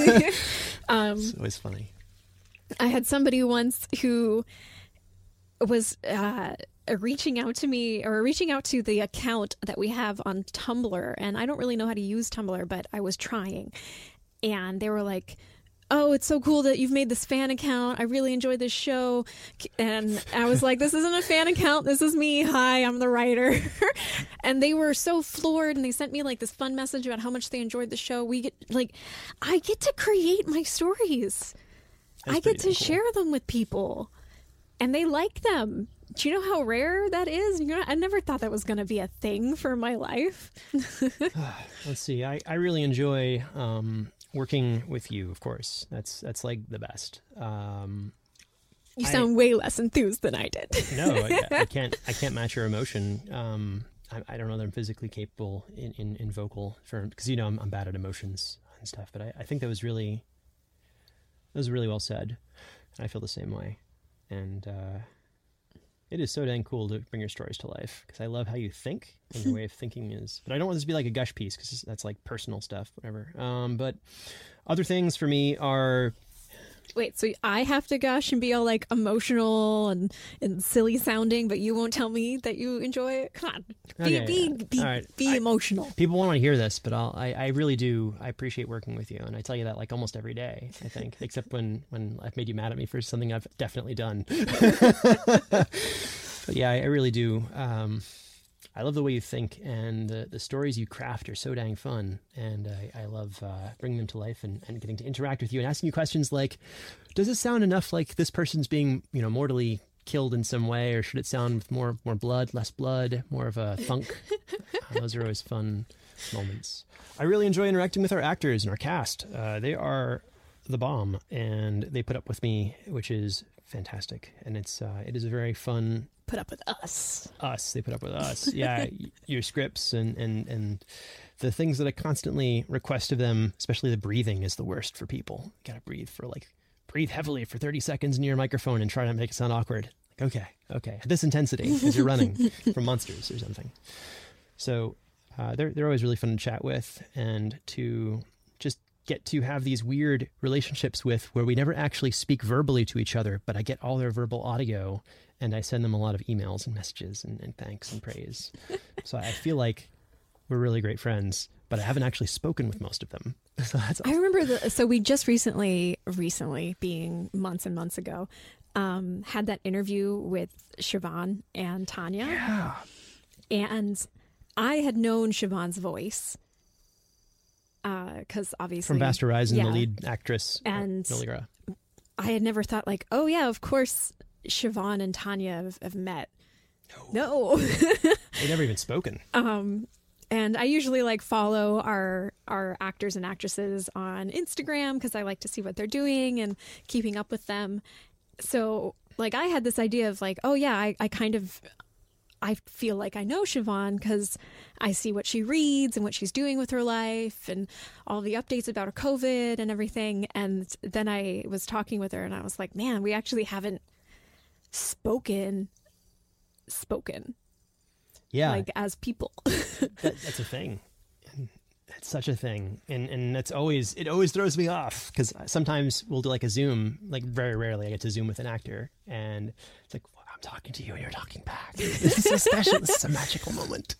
Speaker 4: um,
Speaker 3: It's always funny.
Speaker 4: I had somebody once who was uh, reaching out to me or reaching out to the account that we have on Tumblr. And I don't really know how to use Tumblr, but I was trying. And they were like, oh, it's so cool that you've made this fan account. I really enjoyed this show. And I was like, this isn't a fan account. This is me. Hi, I'm the writer. And they were so floored. And they sent me like this fun message about how much they enjoyed the show. We get like, I get to create my stories.
Speaker 3: That's
Speaker 4: I get to
Speaker 3: cool.
Speaker 4: share them with people and they like them. Do you know how rare that is? You know, I never thought that was going to be a thing for my life.
Speaker 3: Let's see. I, I really enjoy um, working with you, of course. That's that's like the best. Um,
Speaker 4: you
Speaker 3: I,
Speaker 4: sound way less enthused than I did.
Speaker 3: no, I, I can't. I can't match your emotion. Um, I, I don't know that I'm physically capable in, in, in vocal for because you know I'm, I'm bad at emotions and stuff. But I, I think that was really that was really well said. And I feel the same way. And uh, it is so dang cool to bring your stories to life because I love how you think and your way of thinking is. But I don't want this to be like a gush piece because that's like personal stuff, whatever. Um, but other things for me are.
Speaker 4: Wait, so I have to gush and be all like emotional and, and silly sounding, but you won't tell me that you enjoy it? Come on, be
Speaker 3: Okay,
Speaker 4: be
Speaker 3: yeah.
Speaker 4: be,
Speaker 3: All right.
Speaker 4: be
Speaker 3: I-
Speaker 4: emotional.
Speaker 3: People won't want to hear this, but I'll, I, I really do. I appreciate working with you, and I tell you that like almost every day. I think, except when, when I've made you mad at me for something I've definitely done. But yeah, I, I really do. Um, I love the way you think, and the, the stories you craft are so dang fun. And I, I love uh, bringing them to life and, and getting to interact with you and asking you questions like, "Does it sound enough like this person's being, you know, mortally killed in some way, or should it sound with more more blood, less blood, more of a thunk?" Uh, those are always fun moments. I really enjoy interacting with our actors and our cast. Uh, they are the bomb, and they put up with me, which is fantastic. And it's uh, it is a very fun.
Speaker 4: Put up with us.
Speaker 3: Us, they put up with us. Yeah, y- your scripts and, and, and the things that I constantly request of them, especially the breathing is the worst for people. You gotta breathe for like, breathe heavily for thirty seconds near your microphone and try to make it sound awkward. Like, okay, okay, at this intensity as you're running from monsters or something. So uh, they're, they're always really fun to chat with and to just get to have these weird relationships with where we never actually speak verbally to each other, but I get all their verbal audio and I send them a lot of emails and messages and, and thanks and praise. So I feel like we're really great friends, but I haven't actually spoken with most of them. So that's
Speaker 4: I remember the, so we just recently, recently being months and months ago, um, had that interview with Siobhan and Tanya.
Speaker 3: Yeah.
Speaker 4: And I had known Siobhan's voice because obviously
Speaker 3: From Vast Horizon,
Speaker 4: yeah.
Speaker 3: the lead actress,
Speaker 4: And-
Speaker 3: Noligra.
Speaker 4: I had never thought like, oh yeah, of course Siobhan and Tanya have, have met. No.
Speaker 3: They've never even spoken.
Speaker 4: Um, and I usually like follow our our actors and actresses on Instagram because I like to see what they're doing and keeping up with them. So like I had this idea of like, oh yeah, I, I kind of I feel like I know Siobhan because I see what she reads and what she's doing with her life and all the updates about her COVID and everything. And then I was talking with her and I was like, man, we actually haven't spoken spoken
Speaker 3: Yeah.
Speaker 4: like as people.
Speaker 3: that, that's a thing. And it's such a thing. And and that's always, it always throws me off because sometimes we'll do like a Zoom, like very rarely I get to Zoom with an actor and it's like, well, I'm talking to you and you're talking back. This is so special. This is a magical moment.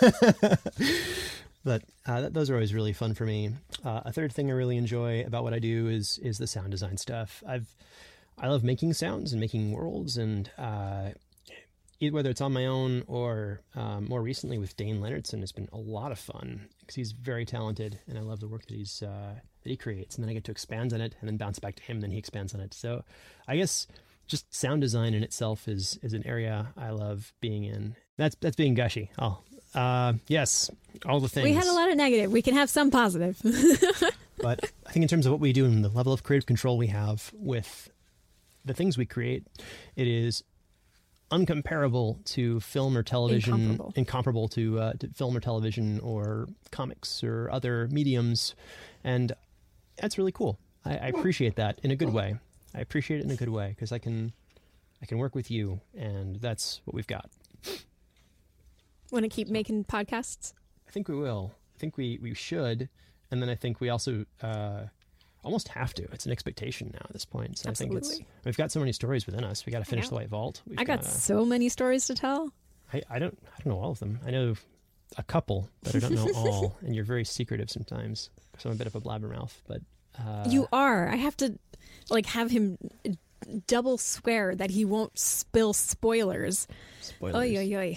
Speaker 3: But uh, th- those are always really fun for me. Uh, a third thing I really enjoy about what I do is is the sound design stuff. I've I love making sounds and making worlds, and uh, it- whether it's on my own or um, more recently with Dane Leonardson, it's been a lot of fun because he's very talented, and I love the work that he's uh, that he creates. And then I get to expand on it, and then bounce back to him, and then he expands on it. So I guess just sound design in itself is is an area I love being in. That's that's being gushy. I'll Uh, yes, all the things.
Speaker 4: We had a lot of negative. We can have some positive.
Speaker 3: But I think in terms of what we do and the level of creative control we have with the things we create, it is uncomparable to film or television,
Speaker 4: Incomparable.
Speaker 3: incomparable to, uh, to film or television or comics or other mediums. And that's really cool. I, I appreciate that in a good way. I appreciate it in a good way because I can, I can work with you, and that's what we've got.
Speaker 4: Want to keep making podcasts?
Speaker 3: I think we will. I think we, we should. And then I think we also uh, almost have to. It's an expectation now at this point. So
Speaker 4: Absolutely.
Speaker 3: I think it's, we've got so many stories within us. We got to finish
Speaker 4: know.
Speaker 3: the White Vault. We've
Speaker 4: I got
Speaker 3: gotta-
Speaker 4: so many stories to tell.
Speaker 3: I, I don't I don't know all of them. I know a couple, but I don't know all. And you're very secretive sometimes. So I'm a bit of a blabbermouth. But uh,
Speaker 4: You are. I have to like have him double swear that he won't spill spoilers.
Speaker 3: spoilers.
Speaker 4: Oy, oy, oy.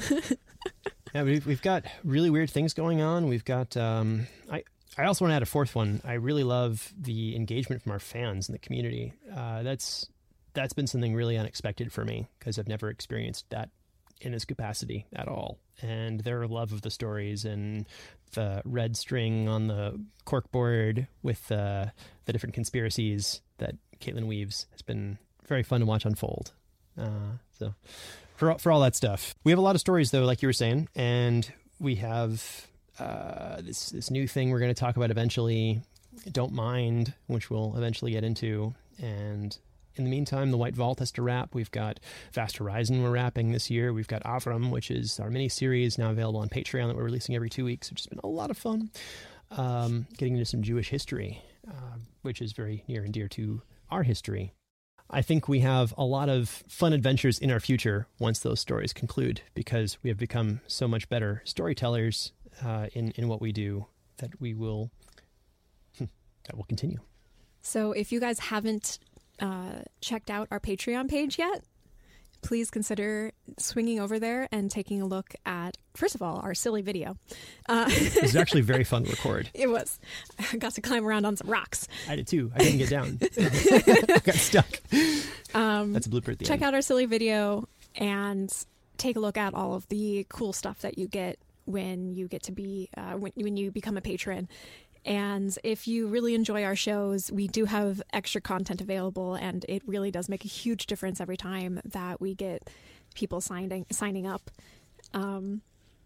Speaker 3: Yeah, we've we've got really weird things going on. We've got um, I I also want to add a fourth one. I really love the engagement from our fans in the community. Uh, that's that's been something really unexpected for me because I've never experienced that in this capacity at all. And their love of the stories and the red string on the corkboard with uh, the different conspiracies that Caitlin weaves has been very fun to watch unfold. Uh, so for for all that stuff, we have a lot of stories though, like you were saying, and we have uh, this this new thing we're going to talk about eventually. Don't Mind, which we'll eventually get into, and in the meantime, the White Vault has to wrap. We've got Vast Horizon we're wrapping this year. We've got Avram, which is our mini-series now available on Patreon that we're releasing every two weeks, which has been a lot of fun. Um, getting into some Jewish history, uh, which is very near and dear to our history. I think we have a lot of fun adventures in our future once those stories conclude, because we have become so much better storytellers uh, in, in what we do that we will, that will continue.
Speaker 4: So if you guys haven't uh, checked out our Patreon page yet, please consider swinging over there and taking a look at, first of all, our silly video. Uh,
Speaker 3: This is actually very fun to record.
Speaker 4: it was. I got to climb around on some rocks.
Speaker 3: I did too. I didn't get down. I got stuck.
Speaker 4: Um,
Speaker 3: That's a blooper at the
Speaker 4: check
Speaker 3: end.
Speaker 4: out our silly video and take a look at all of the cool stuff that you get when you get to be, uh, when, when you become a patron. And if you really enjoy our shows, we do have extra content available, and it really does make a huge difference every time that we get people signing signing up. Um,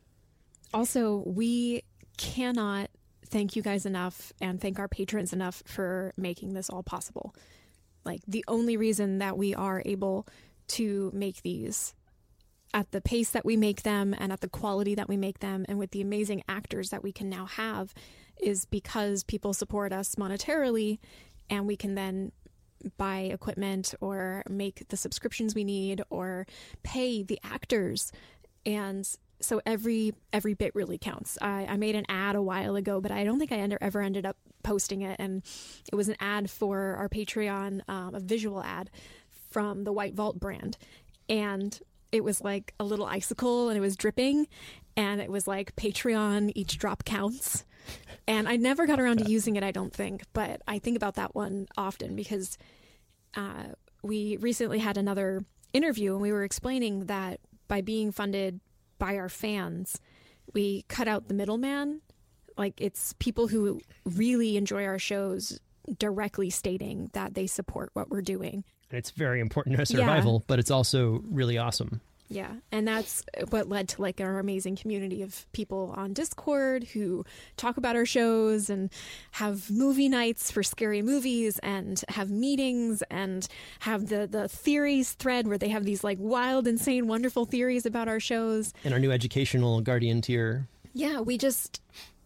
Speaker 4: also, we cannot thank you guys enough and thank our patrons enough for making this all possible. Like, the only reason that we are able to make these at the pace that we make them and at the quality that we make them and with the amazing actors that we can now have is because people support us monetarily, and we can then buy equipment or make the subscriptions we need or pay the actors. And so every every bit really counts. I, I made an ad a while ago, but I don't think I end, ever ended up posting it. And it was an ad for our Patreon, um, a visual ad from the White Vault brand. And it was like a little icicle and it was dripping. And it was like, Patreon, each drop counts. And I never got around to using it, I don't think. But I think about that one often because uh, we recently had another interview and we were explaining that by being funded by our fans, we cut out the middleman. Like, it's people who really enjoy our shows directly stating that they support what we're doing.
Speaker 3: And it's very important to our survival,
Speaker 4: Yeah.
Speaker 3: but it's also really awesome.
Speaker 4: Yeah, and that's what led to like our amazing community of people on Discord who talk about our shows and have movie nights for scary movies and have meetings and have the, the theories thread where they have these like wild, insane, wonderful theories about our shows.
Speaker 3: And our new educational Guardian tier.
Speaker 4: Yeah, we just,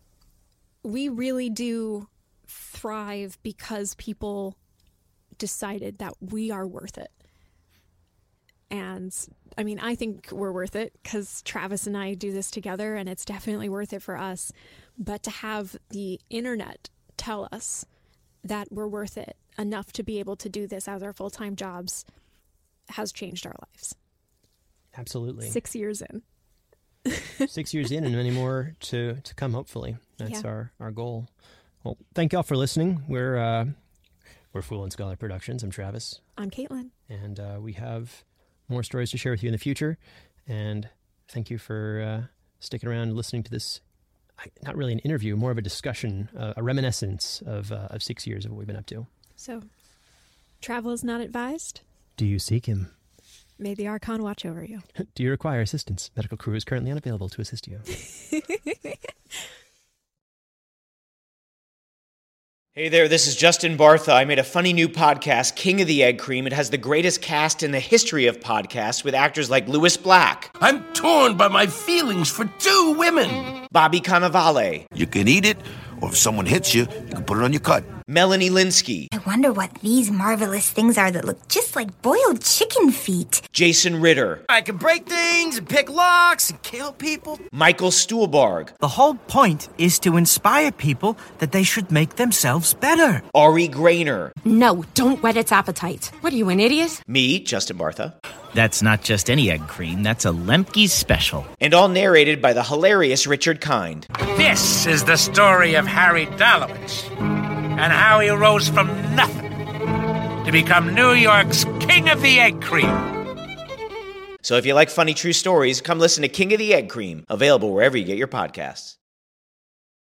Speaker 4: we really do thrive because people decided that we are worth it. And I mean, I think we're worth it because Travis and I do this together and it's definitely worth it for us. But to have the internet tell us that we're worth it enough to be able to do this as our full-time jobs has changed our lives.
Speaker 3: Absolutely.
Speaker 4: Six years in.
Speaker 3: Six years in and many more to, to come, hopefully. That's
Speaker 4: Yeah.
Speaker 3: our, our goal. Well, thank y'all for listening. We're, uh, we're Fool and Scholar Productions. I'm Travis.
Speaker 4: I'm Caitlin.
Speaker 3: And uh, we have more stories to share with you in the future. And thank you for uh, sticking around and listening to this, not really an interview, more of a discussion, uh, a reminiscence of uh, of six years of what we've been up to.
Speaker 4: So, travel is not advised?
Speaker 3: Do you seek him?
Speaker 4: May the Archon watch over you.
Speaker 3: Do you require assistance? Medical crew is currently unavailable to assist you.
Speaker 5: Hey there, this is Justin Bartha. I made a funny new podcast, King of the Egg Cream. It has the greatest cast in the history of podcasts with actors like Louis Black.
Speaker 6: I'm torn by my feelings for two women.
Speaker 5: Bobby Cannavale.
Speaker 7: You can eat it, or if someone hits you, you can put it on your cut.
Speaker 5: Melanie Linsky.
Speaker 8: I wonder what these marvelous things are that look just like boiled chicken feet.
Speaker 5: Jason Ritter.
Speaker 9: I can break things and pick locks and kill people.
Speaker 5: Michael Stuhlbarg.
Speaker 9: The whole point is to inspire people that they should make themselves better.
Speaker 5: Ari Grainer.
Speaker 10: No, don't whet its appetite. What are you, an idiot?
Speaker 5: Me, Justin Bartha.
Speaker 11: That's not just any egg cream, that's a Lemke's special.
Speaker 5: And all narrated by the hilarious Richard Kind.
Speaker 6: This is the story of Harry Dalowitz and how he rose from nothing to become New York's King of the Egg Cream.
Speaker 5: So if you like funny true stories, come listen to King of the Egg Cream, available wherever you get your podcasts.